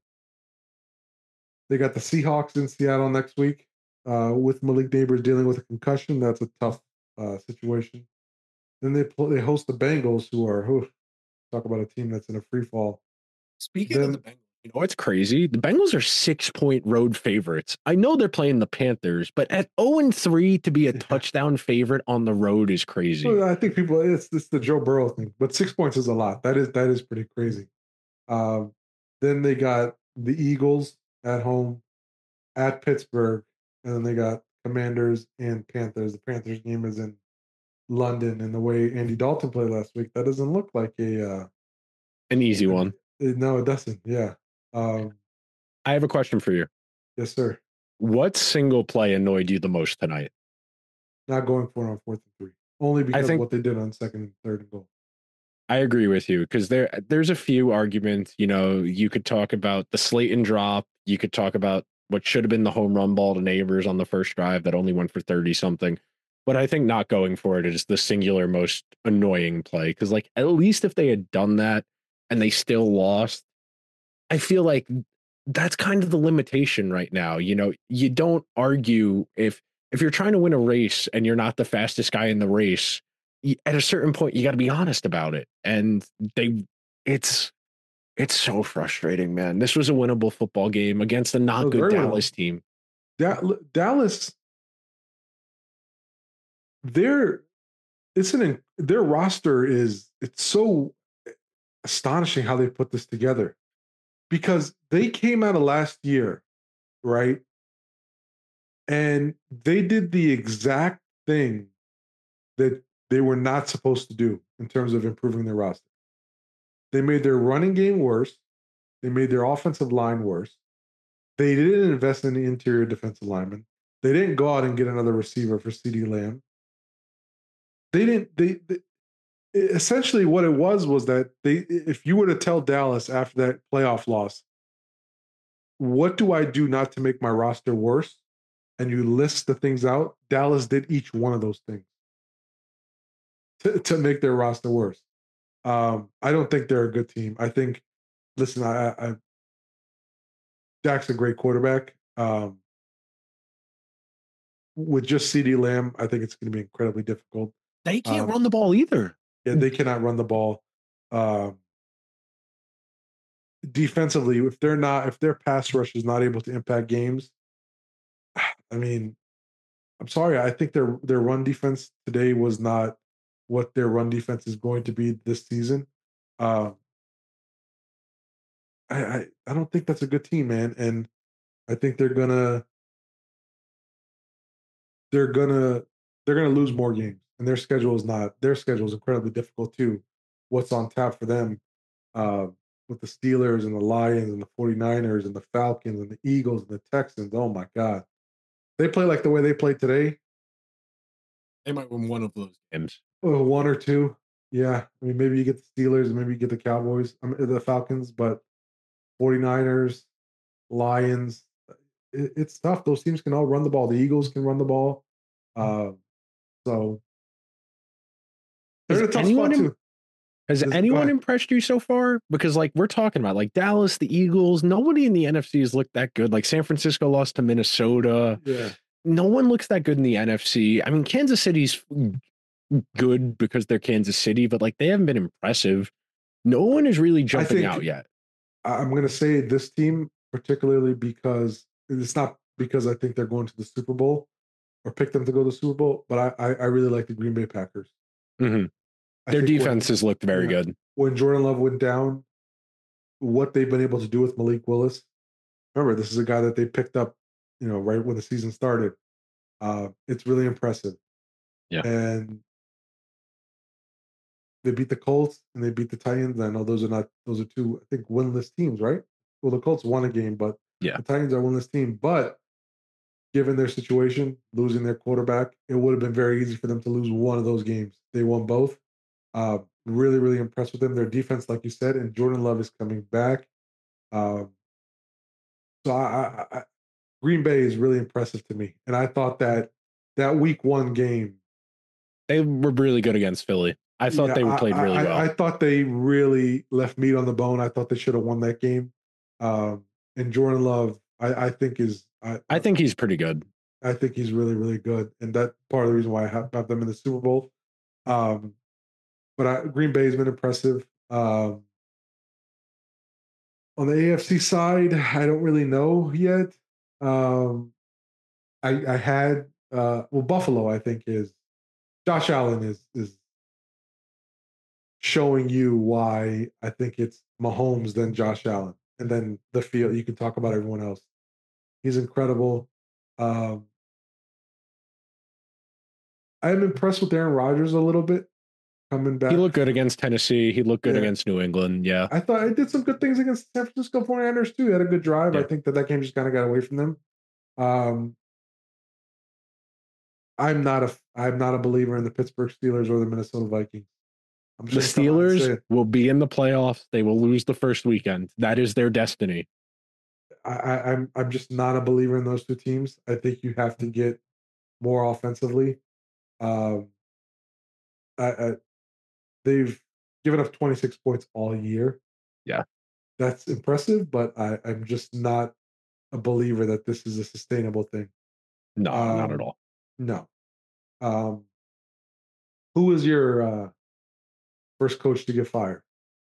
they got the Seahawks in Seattle next week uh, with Malik Neighbors dealing with a concussion. That's a tough uh, situation. Then they play, they host the Bengals, who are whew, talk about a team that's in a free fall. Speaking Then- of the Bengals, you know what's crazy? The Bengals are six point road favorites. I know they're playing the Panthers, but at zero and three to be a Yeah. touchdown favorite on the road is crazy. Well, I think people it's it's the Joe Burrow thing, but six points is a lot. That is that is pretty crazy. Um, then they got the Eagles at home, at Pittsburgh, and then they got Commanders and Panthers. The Panthers game is in London, and the way Andy Dalton played last week, that doesn't look like a uh, An easy one. it- no, it doesn't. Yeah. Um, I have a question for you. yes, sir. What single play annoyed you the most tonight? Not going for it on fourth and three, only because think- of what they did on second and third and goal. I agree with you because there there's a few arguments. You know, you could talk about the Slayton drop. You could talk about what should have been the home run ball to Neighbors on the first drive that only went for thirty something. But I think not going for it is the singular most annoying play because, like, at least if they had done that and they still lost, I feel like that's kind of the limitation right now. You know, you don't argue if if you're trying to win a race and you're not the fastest guy in the race. y- At a certain point, you got to be honest about it. And they, it's, it's so frustrating, man. This was a winnable football game against a not Oh, good very winnable. Dallas team. Da- Dallas, their it's an their roster is it's so astonishing how they put this together because they came out of last year, right? And they did the exact thing that they were not supposed to do in terms of improving their roster. They made their running game worse. They made their offensive line worse. They didn't invest in the interior defensive lineman. They didn't go out and get another receiver for CeeDee Lamb. They didn't. They, they essentially what it was was that they. If you were to tell Dallas after that playoff loss, what do I do not to make my roster worse? And you list the things out. Dallas did each one of those things to, to make their roster worse. Um, I don't think they're a good team. I think. Listen, I, I Dak's a great quarterback. Um, with just CeeDee Lamb, I think it's going to be incredibly difficult. They can't Um, run the ball either. Yeah, they cannot run the ball. Um, defensively, if they're not, if their pass rush is not able to impact games, I mean, I'm sorry. I think their their run defense today was not what their run defense is going to be this season. Um, I, I I don't think that's a good team, man, and I think they're gonna they're gonna they're gonna lose more games, and their schedule is not their schedule is incredibly difficult too. What's on tap for them uh, with the Steelers and the Lions and the 49ers and the Falcons and the Eagles and the Texans? Oh my God, they play like the way they played today, They might win one of those games. well, one or two. Yeah. I mean, maybe you get the Steelers, maybe you get the Cowboys, I mean, the Falcons, but 49ers, Lions, it, it's tough. Those teams can all run the ball. The Eagles can run the ball. Uh, so they're Has in a tough anyone spot im- too. Has This- go anyone ahead. impressed you so far? Because like we're talking about like Dallas, the Eagles, nobody in the N F C has looked that good. Like San Francisco lost to Minnesota. Yeah. No one looks that good in the N F C. I mean, Kansas City's good because they're Kansas City, but like they haven't been impressive. No one is really jumping think- out yet. I- I'm going to say this team, particularly because it's not because I think they're going to the Super Bowl or pick them to go to the Super Bowl, but I, I, I really like the Green Bay Packers. Mhm. I Their think when- defense has looked very yeah. good. When Jordan Love went down, what they've been able to do with Malik Willis. Remember, this is a guy that they picked up, you know, right when the season started. Uh, it's really impressive. Yeah. And they beat the Colts and they beat the Titans. I know those are not those are two, I think, winless teams, right? Well, the Colts won a game, but Yeah. the Titans are a winless team. But given their situation, losing their quarterback, it would have been very easy for them to lose one of those games. They won both. Uh, really, really impressed with them. Their defense, like you said, and Jordan Love is coming back. Um, so I, I, I, Green Bay is really impressive to me, and I thought that that Week One game, They were really good against Philly. I thought yeah, they I- played I, really I, well. I thought they really left meat on the bone. I thought they should have won that game. Um, and Jordan Love, I, I think is, I, I think he's pretty good. I think he's really, really good, and that's part of the reason why I have, have them in the Super Bowl. Um, but I, Green Bay has been impressive. Um, on the A F C side, I don't really know yet. Um, I, I had uh, well, Buffalo. I think is Josh Allen is is showing you why I think it's Mahomes then Josh Allen, and then the field. You can talk about everyone else. He's incredible. Um, I'm impressed with Aaron Rodgers a little bit coming back. He looked good against Tennessee. He looked good Yeah. against New England. Yeah. I thought I did some good things against San Francisco 49ers too. He had a good drive. I Yeah. think that that game just kind of got away from them. Um, I'm not a I'm not a believer in the Pittsburgh Steelers or the Minnesota Vikings. I'm The just gonna come out and say Steelers it. will be in the playoffs. They will lose the first weekend. That is their destiny. I, I, I'm I'm just not a believer in those two teams. I think you have to get more offensively. Um, I, I, they've given up twenty-six points all year. Yeah. That's impressive, but I, I'm just not a believer that this is a sustainable thing. No, not Um, at all. No. Um, who is your uh, first coach to get fired?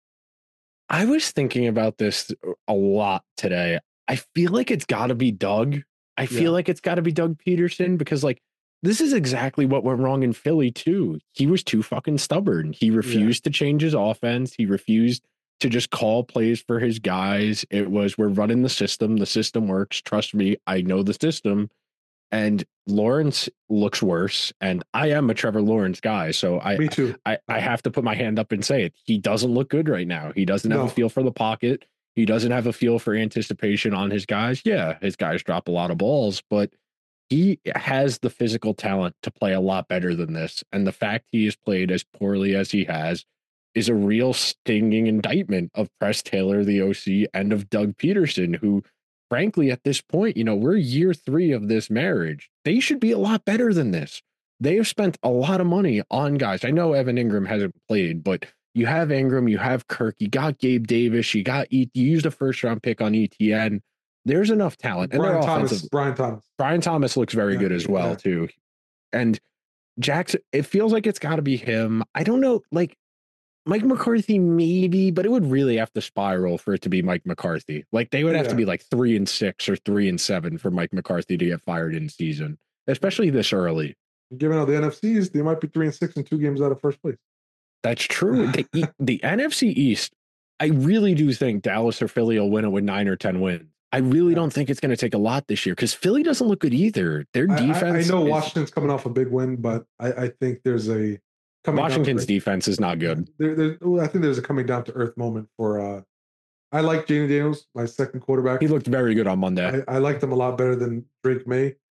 I was thinking about this a lot today. I feel like it's got to be Doug. I feel Yeah. like it's got to be Doug Peterson because, like, this is exactly what went wrong in Philly, too. He was too fucking stubborn. He refused to change his offense. He refused to just call plays for his guys. It was, we're running the system. The system works. Trust me, I know the system. And Lawrence looks worse. And I am a Trevor Lawrence guy. So I, Me too. I, I have to put my hand up and say it. He doesn't look good right now. He doesn't have No. a feel for the pocket. He doesn't have a feel for anticipation on his guys. Yeah, his guys drop a lot of balls, but he has the physical talent to play a lot better than this. And the fact he has played as poorly as he has is a real stinging indictment of Press Taylor, the O C, and of Doug Peterson, who, frankly, at this point, you know, we're year three of this marriage. They should be a lot better than this. They have spent a lot of money on guys. I know Evan Ingram hasn't played, but you have Ingram, you have Kirk, you got Gabe Davis, you got e- you used a first round pick on E T N. There's enough talent. And Brian their Thomas. offensive, Brian Thomas. Brian Thomas looks very Yeah, good as well, yeah. too. And Jackson, it feels like it's got to be him. I don't know, like Mike McCarthy, maybe, but it would really have to spiral for it to be Mike McCarthy. Like they would have to Yeah. be like three and six or three and seven for Mike McCarthy to get fired in season, especially this early. Given all the N F Cs, they might be three and six and two games out of first place. That's true. The, E- the N F C East, I really do think Dallas or Philly will win it with nine or ten wins. I really Yeah. don't think it's going to take a lot this year because Philly doesn't look good either. Their I- I- defense. I, know is- Washington's coming off a big win, but I, I think there's a coming down to Washington's earth- defense is not good. There, there, well, I think there's a coming down to earth moment for. Uh, I like Jaden Daniels, my second quarterback. He looked very good on Monday. I, I liked him a lot better than Drake May.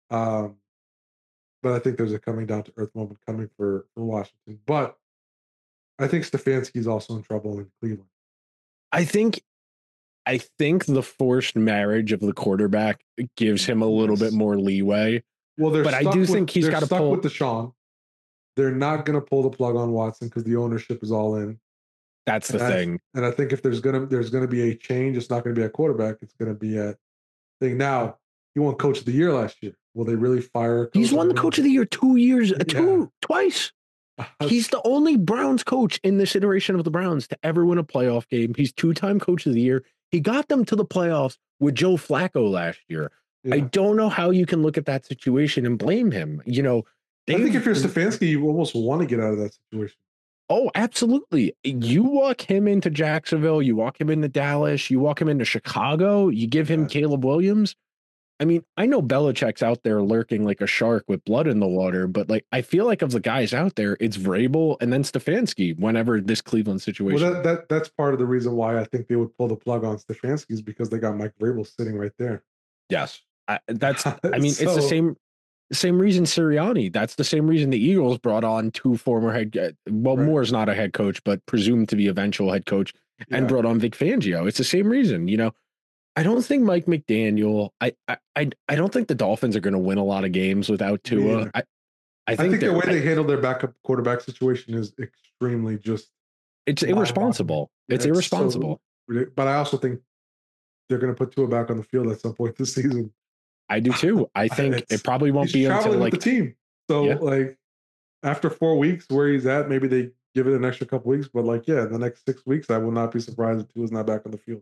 Um, but I think there's a coming down to earth moment coming for, for Washington. But I think Stefanski's also in trouble in Cleveland. I think I think the forced marriage of the quarterback gives him a little Yes. bit more leeway. Well, they're But I stuck do with, think he's they're got to stuck pull. with Deshaun. They're not going to pull the plug on Watson because the ownership is all in. That's the and thing. I, and I think if there's gonna there's gonna be a change, it's not going to be a quarterback. It's going to be a thing. Now, he won Coach of the Year last year. Will they really fire? He's won the Coach of the Year two years, uh, two Yeah. twice. He's the only Browns coach in this iteration of the Browns to ever win a playoff game. He's two-time Coach of the Year. He got them to the playoffs with Joe Flacco last year. Yeah. I don't know how you can look at that situation and blame him. You know, I think if you're Stefanski, you almost want to get out of that situation. Oh, absolutely. You walk him into Jacksonville, you walk him into Dallas, you walk him into Chicago, you give him Yeah. Caleb Williams. I mean, I know Belichick's out there lurking like a shark with blood in the water, but like I feel like of the guys out there, it's Vrabel and then Stefanski whenever this Cleveland situation. Well, that, that that's part of the reason why I think they would pull the plug on Stefanski is because they got Mike Vrabel sitting right there. Yes. I, that's, I mean, So- it's the same. Same reason Sirianni. That's the same reason the Eagles brought on two former head. Well, Right. Moore's not a head coach, but presumed to be eventual head coach, and Yeah. brought on Vic Fangio. It's the same reason. You know, I don't think Mike McDaniel. I I I, I don't think the Dolphins are going to win a lot of games without Tua. either. I, I I think, think the they're- way they handle their backup quarterback situation is extremely just. it's mind-boggling. irresponsible. It's so- irresponsible. but I also think they're going to put Tua back on the field at some point this season. I do too. I think It's- it probably won't He's be until traveling like with the team, so Yeah. like after four weeks where he's at, maybe they give it an extra couple weeks. But like, yeah, the next six weeks, I will not be surprised if Tua's not back on the field.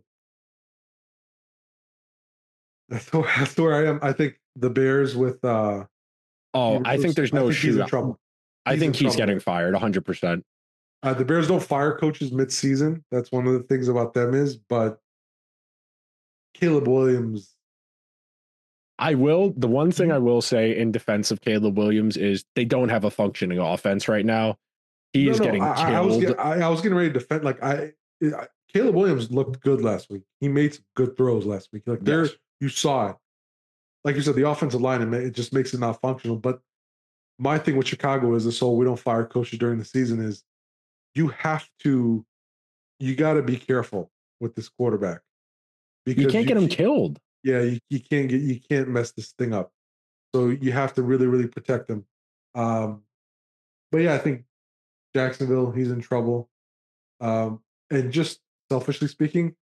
That's where, that's where I am. I think the Bears with. uh oh, I think there's no I think he's in shoot. trouble. I he's think in he's trouble. getting fired one hundred percent. Uh, the Bears don't fire coaches mid-season. That's one of the things about them is, but Caleb Williams. I will. The one thing I will say in defense of Caleb Williams is they don't have a functioning offense right now. He No, is no, getting I, killed. I was get, I, I was getting ready to defend. Like I, I, Caleb Williams looked good last week. He made some good throws last week. Like there, Yes. you saw it. Like you said, the offensive line, it, ma- it just makes it not functional. But my thing with Chicago is, so we don't fire coaches during the season, is you have to, you got to be careful with this quarterback you can't get him can't- killed. Yeah, you, you can't get you can't mess this thing up. So you have to really, really protect him. Um, but yeah, I think Jacksonville, he's in trouble. Um, and just selfishly speaking,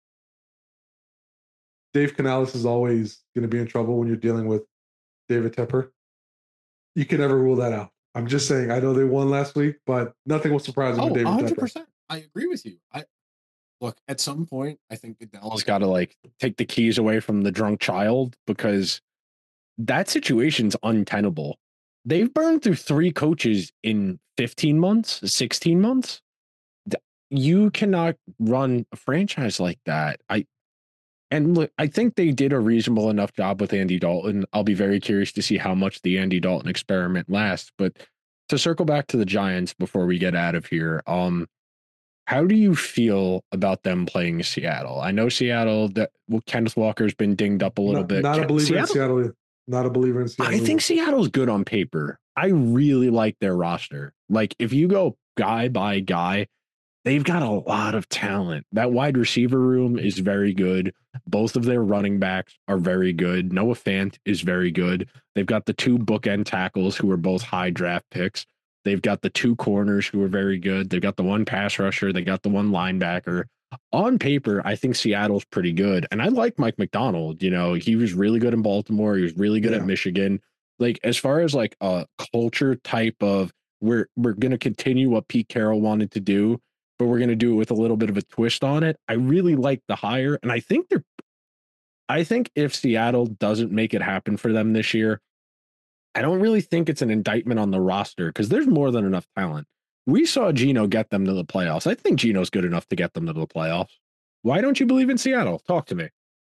Dave Canales is always going to be in trouble when you're dealing with David Tepper. You can never rule that out. I'm just saying, I know they won last week, but nothing was surprising Oh, with David one hundred Tepper. percent. I agree with you. I look at some point. I think Dallas Goodell's got to like take the keys away from the drunk child because that situation's untenable. They've burned through three coaches in fifteen months, sixteen months. Th- You cannot run a franchise like that. I and look, I think they did a reasonable enough job with Andy Dalton. I'll be very curious to see how much the Andy Dalton experiment lasts. But to circle back to the Giants before we get out of here, um, how do you feel about them playing Seattle? I know Seattle that well, Kenneth Walker's been dinged up a little Not, bit. not a Ke- believer in Seattle- Seattle. either. Not a believer in Seattle. I think either. Seattle's good on paper. I really like their roster. Like if you go guy by guy, they've got a lot of talent. That wide receiver room is very good. Both of their running backs are very good. Noah Fant is very good. They've got the two bookend tackles who are both high draft picks. They've got the two corners who are very good. They've got the one pass rusher. They got the one linebacker. On paper, I think Seattle's pretty good. And I like Mike McDonald. You know, he was really good in Baltimore. He was really good Yeah. at Michigan. Like as far as like a culture type of we're we're gonna continue what Pete Carroll wanted to do, but we're gonna do it with a little bit of a twist on it. I really like the hire. And I think they're I think if Seattle doesn't make it happen for them this year, I don't really think it's an indictment on the roster because there's more than enough talent. We saw Geno get them to the playoffs. I think Geno's good enough to get them to the playoffs. Why don't you believe in Seattle? Talk to me.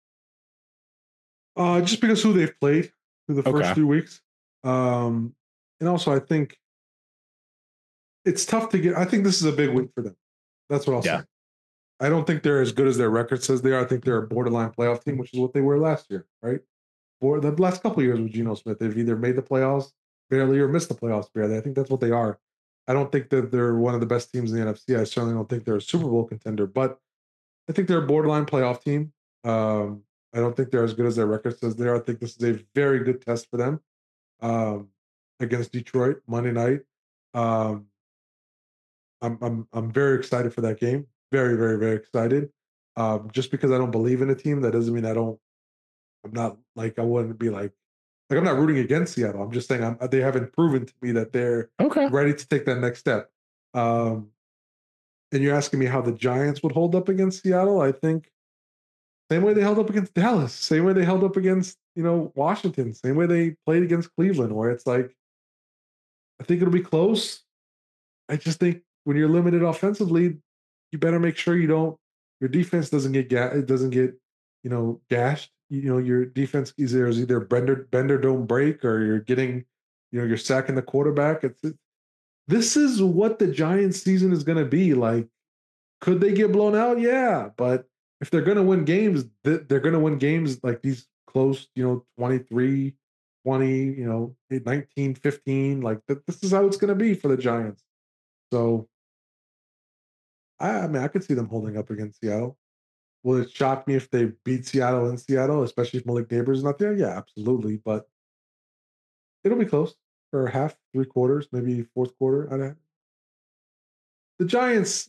Uh, just because who they've played through the first Okay. few weeks. Um, and also, I think it's tough to get. I think this is a big win for them. That's what I'll Yeah. say. I don't think they're as good as their record says they are. I think they're a borderline playoff team, which is what they were last year, right? for the last couple of years with Geno Smith. They've either made the playoffs barely or missed the playoffs barely. I think that's what they are. I don't think that they're one of the best teams in the N F C. I certainly don't think they're a Super Bowl contender, but I think they're a borderline playoff team. Um, I don't think they're as good as their record says they are. I think this is a very good test for them um, against Detroit Monday night. Um, I'm I'm I'm very excited for that game. Very very very excited. Um, just because I don't believe in a team, that doesn't mean I don't. I'm not like I wouldn't be like like I'm not rooting against Seattle. I'm just saying I'm, they haven't proven to me that they're Okay. ready to take that next step. Um, and you're asking me how the Giants would hold up against Seattle? I think same way they held up against Dallas, same way they held up against you know Washington, same way they played against Cleveland, where it's like I think it'll be close. I just think when you're limited offensively, you better make sure you don't your defense doesn't get ga- it doesn't get you know gashed. You know your defense either is either bender bender don't break or you're getting you know you're sacking the quarterback. It's it, this is what the Giants season is going to be like. Could they get blown out? Yeah, but if they're going to win games, they're going to win games like these close, you know, twenty-three, twenty, you know, nineteen, fifteen. Like this is how it's going to be for the Giants. So, I, I mean, I could see them holding up against Seattle. Will it shock me if they beat Seattle in Seattle, especially if Malik Neighbors is not there? Yeah, absolutely. But it'll be close for half, three quarters, maybe fourth quarter. I the Giants,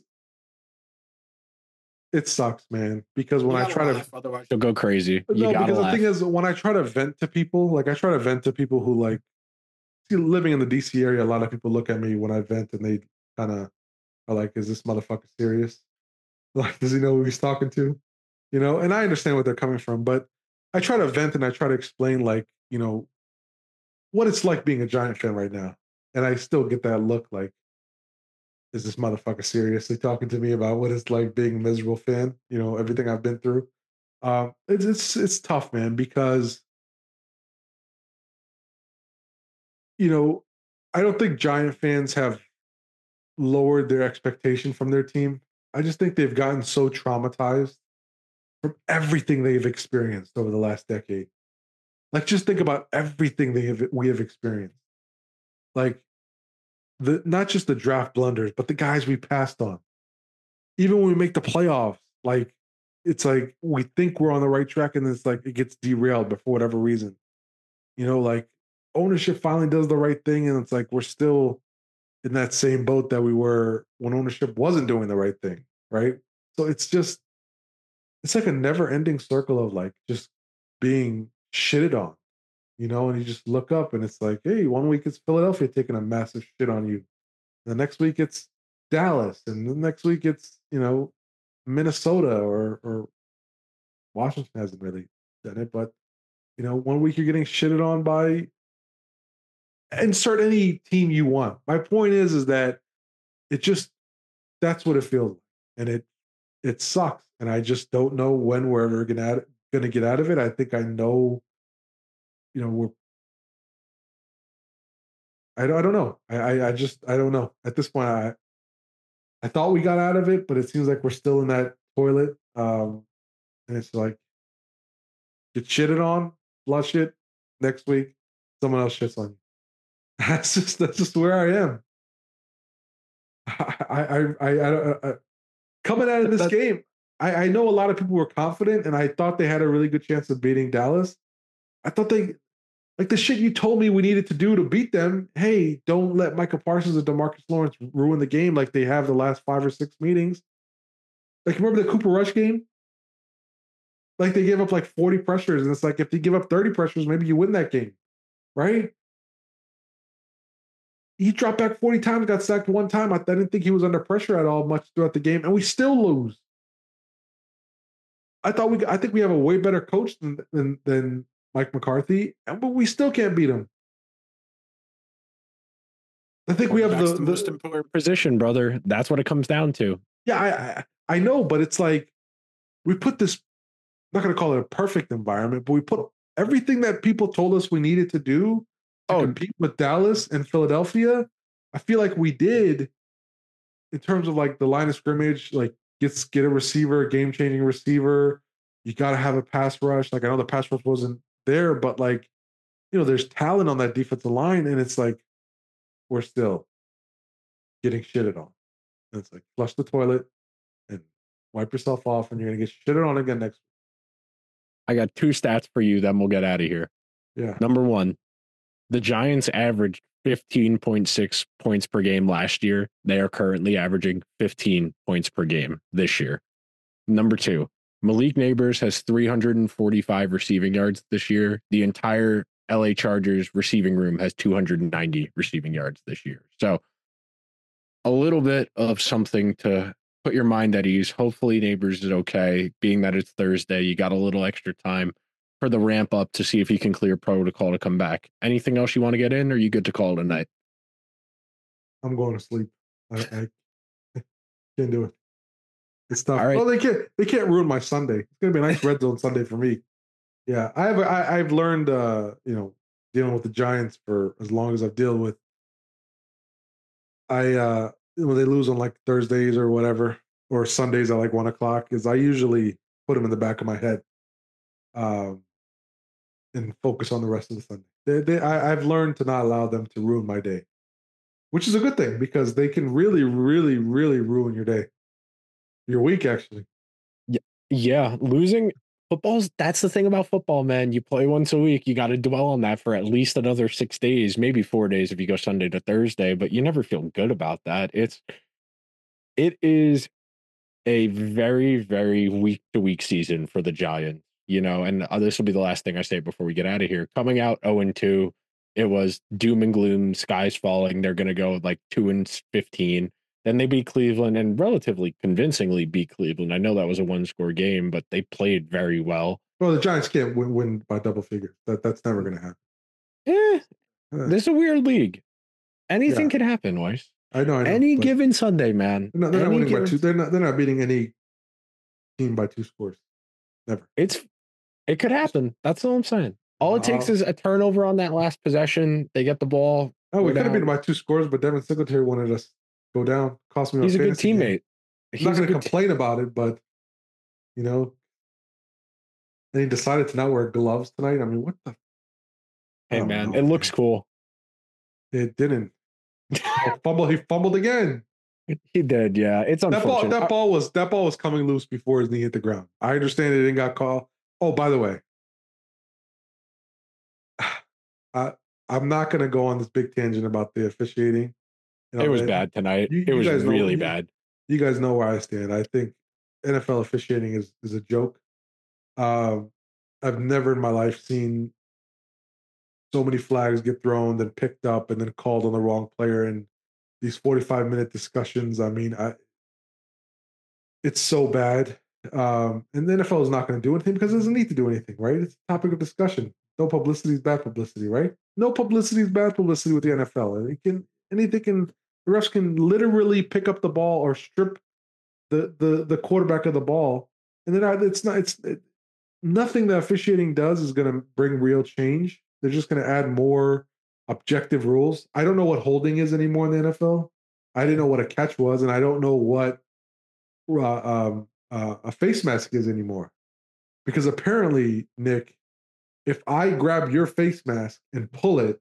it sucks, man. Because when I try laugh, to, otherwise You'll go crazy. You no, gotta because laugh. the thing is, when I try to vent to people, like I try to vent to people who like see, living in the D C area. A lot of people look at me when I vent, and they kind of are like, "Is this motherfucker serious? Like, does he know who he's talking to?" You know. And I understand where they're coming from, but I try to vent and I try to explain, like, you know, what it's like being a Giant fan right now, and I still get that look, like, is this motherfucker seriously talking to me about what it's like being a miserable fan? You know, everything I've been through. Um, it's it's it's tough, man, because you know, I don't think Giant fans have lowered their expectation from their team. I just think they've gotten so traumatized from everything they've experienced over the last decade. Like, just think about everything they have we have experienced. Like the not just the draft blunders, but the guys we passed on. Even when we make the playoffs, like it's like we think we're on the right track, and it's like it gets derailed, but for whatever reason, you know, like ownership finally does the right thing, and it's like we're still in that same boat that we were when ownership wasn't doing the right thing, right? So it's just it's like a never-ending circle of like just being shitted on, you know, and you just look up and it's like, hey, one week it's Philadelphia taking a massive shit on you. The next week it's Dallas, and the next week it's, you know, Minnesota or or Washington hasn't really done it, but you know, one week you're getting shitted on by insert any team you want. My point is, is that it just that's what it feels like, and it it sucks, and I just don't know when we're ever gonna gonna get out of it. I think I know, you know, we're. I don't, I don't know. I, I I just I don't know at this point. I I thought we got out of it, but it seems like we're still in that toilet. Um, and it's like get shitted on, flush it. Next week, someone else shits on you. That's just that's just where I am. I I I, I, I coming out of this game, I, I know a lot of people were confident, and I thought they had a really good chance of beating Dallas. I thought they like the shit you told me we needed to do to beat them. Hey, don't let Micah Parsons or DeMarcus Lawrence ruin the game like they have the last five or six meetings. Like, remember the Cooper Rush game? Like, they gave up like forty pressures, and it's like if they give up thirty pressures, maybe you win that game, right? He dropped back forty times, got sacked one time. I, I didn't think he was under pressure at all much throughout the game, and we still lose. I thought we, I think we have a way better coach than than, than Mike McCarthy, but we still can't beat him. I think we have the, the the most important Position, brother. That's what it comes down to. yeah, I, I I know, but it's like we put this. I'm not going to call it a perfect environment, but we put everything that people told us we needed to do to Oh. compete with Dallas and Philadelphia. I feel like we did in terms of like the line of scrimmage, like get get a receiver, game changing receiver. You got to have a pass rush. Like I know the pass rush wasn't there, but like, you know, there's talent on that defensive line, and it's like we're still getting shitted on. And it's like flush the toilet and wipe yourself off, and you're gonna get shitted on again next week. I got two stats for you, then we'll get out of here. Yeah. Number one, the Giants averaged fifteen point six points per game last year. They are currently averaging fifteen points per game this year. Number two, Malik Neighbors has three hundred forty-five receiving yards this year. The entire L A Chargers receiving room has two hundred ninety receiving yards this year. So a little bit of something to put your mind at ease. Hopefully Neighbors is okay. Being that it's Thursday, you got a little extra time for the ramp up to see if he can clear protocol to come back. Anything else you want to get in, or are you good to call it a night? I'm going to sleep. I, I can't do it. It's tough. All right. Well, they can't. They can't ruin my Sunday. It's gonna be a nice red zone Sunday for me. Yeah, I have. I, I've learned, uh, you know, dealing with the Giants for as long as I've dealt with. I uh, when they lose on like Thursdays or whatever, or Sundays at like one o'clock, is I usually put them in the back of my head, um, and focus on the rest of the Sunday. They, they, I, I've learned to not allow them to ruin my day, which is a good thing because they can really, really, really ruin your day, your week actually. Yeah, yeah. Losing football's that's the thing about football, man. You play once a week. You got to dwell on that for at least another six days, maybe four days if you go Sunday to Thursday. But you never feel good about that. It's it is a very, very week to week season for the Giants. You know, and uh, this will be the last thing I say before we get out of here. Coming out oh and two, it was doom and gloom, skies falling. They're going to go like two and fifteen. Then they beat Cleveland and relatively convincingly beat Cleveland. I know that was a one score game, but they played very well. Well, the Giants can't win, win by double figures. That that's never going to happen. Eh, Uh, this is a weird league. Anything Yeah. can happen, Weiss. I know. I know Any but given Sunday, man. They're not, they're not Any winning by given- two. They're not. They're not beating any team by two scores. Never. It's it could happen. That's all I'm saying. All it takes Uh, is a turnover on that last possession. They get the ball. Oh, we go could have beaten down. by two scores, but Devin Singletary wanted us to go down. Cost me. He's a good fantasy game. teammate. I'm He's not a going to good te- complain about it, but you know, and he decided to not wear gloves tonight. I mean, what the? Hey Oh, man, no, it looks man. cool. It didn't. Oh, fumble. He fumbled again. He did, yeah. It's That ball. unfortunate. That ball was. That ball was coming loose before his knee hit the ground. I understand it didn't got called. Oh, by the way, I I'm not going to go on this big tangent about the officiating. You know, It was and bad tonight. you- it you was guys know- really you- bad. You guys know where I stand. I think N F L officiating is is a joke. Um, I've never in my life seen so many flags get thrown, then picked up, and then called on the wrong player. And these forty-five minute discussions. I mean, I it's so bad. Um, and the N F L is not going to do anything because it doesn't need to do anything, right? It's a topic of discussion. No publicity is bad publicity, right? No publicity is bad publicity with the N F L. And it can anything can the refs can literally pick up the ball or strip the the the quarterback of the ball, and then I, it's not it's it, nothing that officiating does is going to bring real change. They're just going to add more objective rules. I don't know what holding is anymore in the N F L. I didn't know what a catch was, and I don't know what uh, um, uh, a face mask is anymore. Because apparently, Nick, if I grab your face mask and pull it,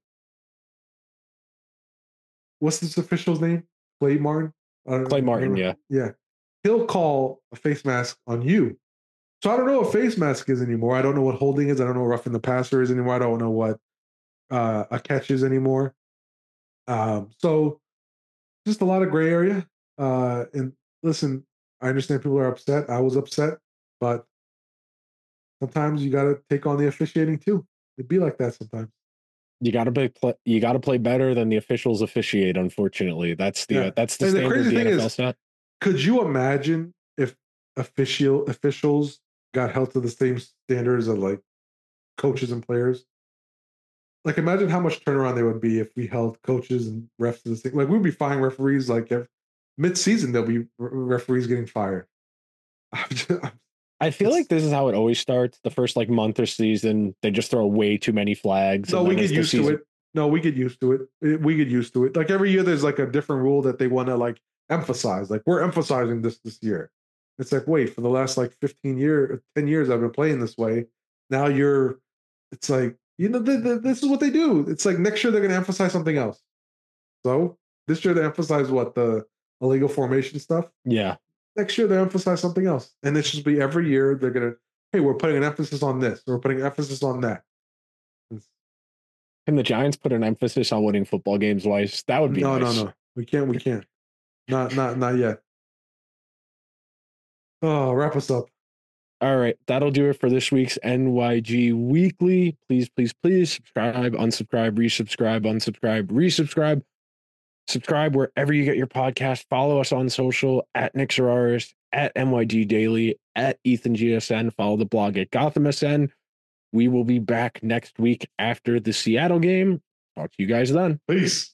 what's this official's name? Clay Martin? I don't- Clay I don't Martin, know. yeah. Yeah. He'll call a face mask on you. So I don't know what face mask is anymore. I don't know what holding is. I don't know what roughing the passer is anymore. I don't know what uh, a catch is anymore. Um, so just a lot of gray area. Uh, and listen, I understand people are upset. I was upset, but sometimes you got to take on the officiating too. It'd be like that sometimes. You got to play, play. You got to play better than the officials officiate. Unfortunately, that's the Yeah. that's the And the standard crazy the thing N F L is- set. Could you imagine if official officials got held to the same standards of like coaches and players? Like, imagine how much turnaround there would be if we held coaches and refs to the same. Like, we'd be firing referees. Like, if mid-season there'll be re- referees getting fired. I'm just- I'm- I feel It's- like this is how it always starts. The first like month or season, they just throw way too many flags. no, and we then get as the used to season- it. No, we get used to it. It- We get used to it. Like every year, there's like a different rule that they want to like emphasize. Like we're emphasizing this this year. It's like, wait, for the last like fifteen years, ten years, I've been playing this way. Now you're it's like, you know, th- th- this is what they do. It's like next year they're going to emphasize something else. So this year they emphasize what? The illegal formation stuff. Yeah. Next year they emphasize something else. And it should be every year they're going to, hey, we're putting an emphasis on this. We're putting emphasis on that. It's, Can the Giants put an emphasis on winning football games, Weiss? That would be no, nice. no, no. We can't. We can't. Not, not, not yet. Oh, wrap us up. All right, that'll do it for this week's N Y G Weekly. Please, please, please subscribe, unsubscribe, resubscribe, unsubscribe, resubscribe. Subscribe wherever you get your podcast. Follow us on social at Nick Zararis, at N Y G Daily, at Ethan G S N. Follow the blog at Gotham S N. We will be back next week after the Seattle game. Talk to you guys then. Peace.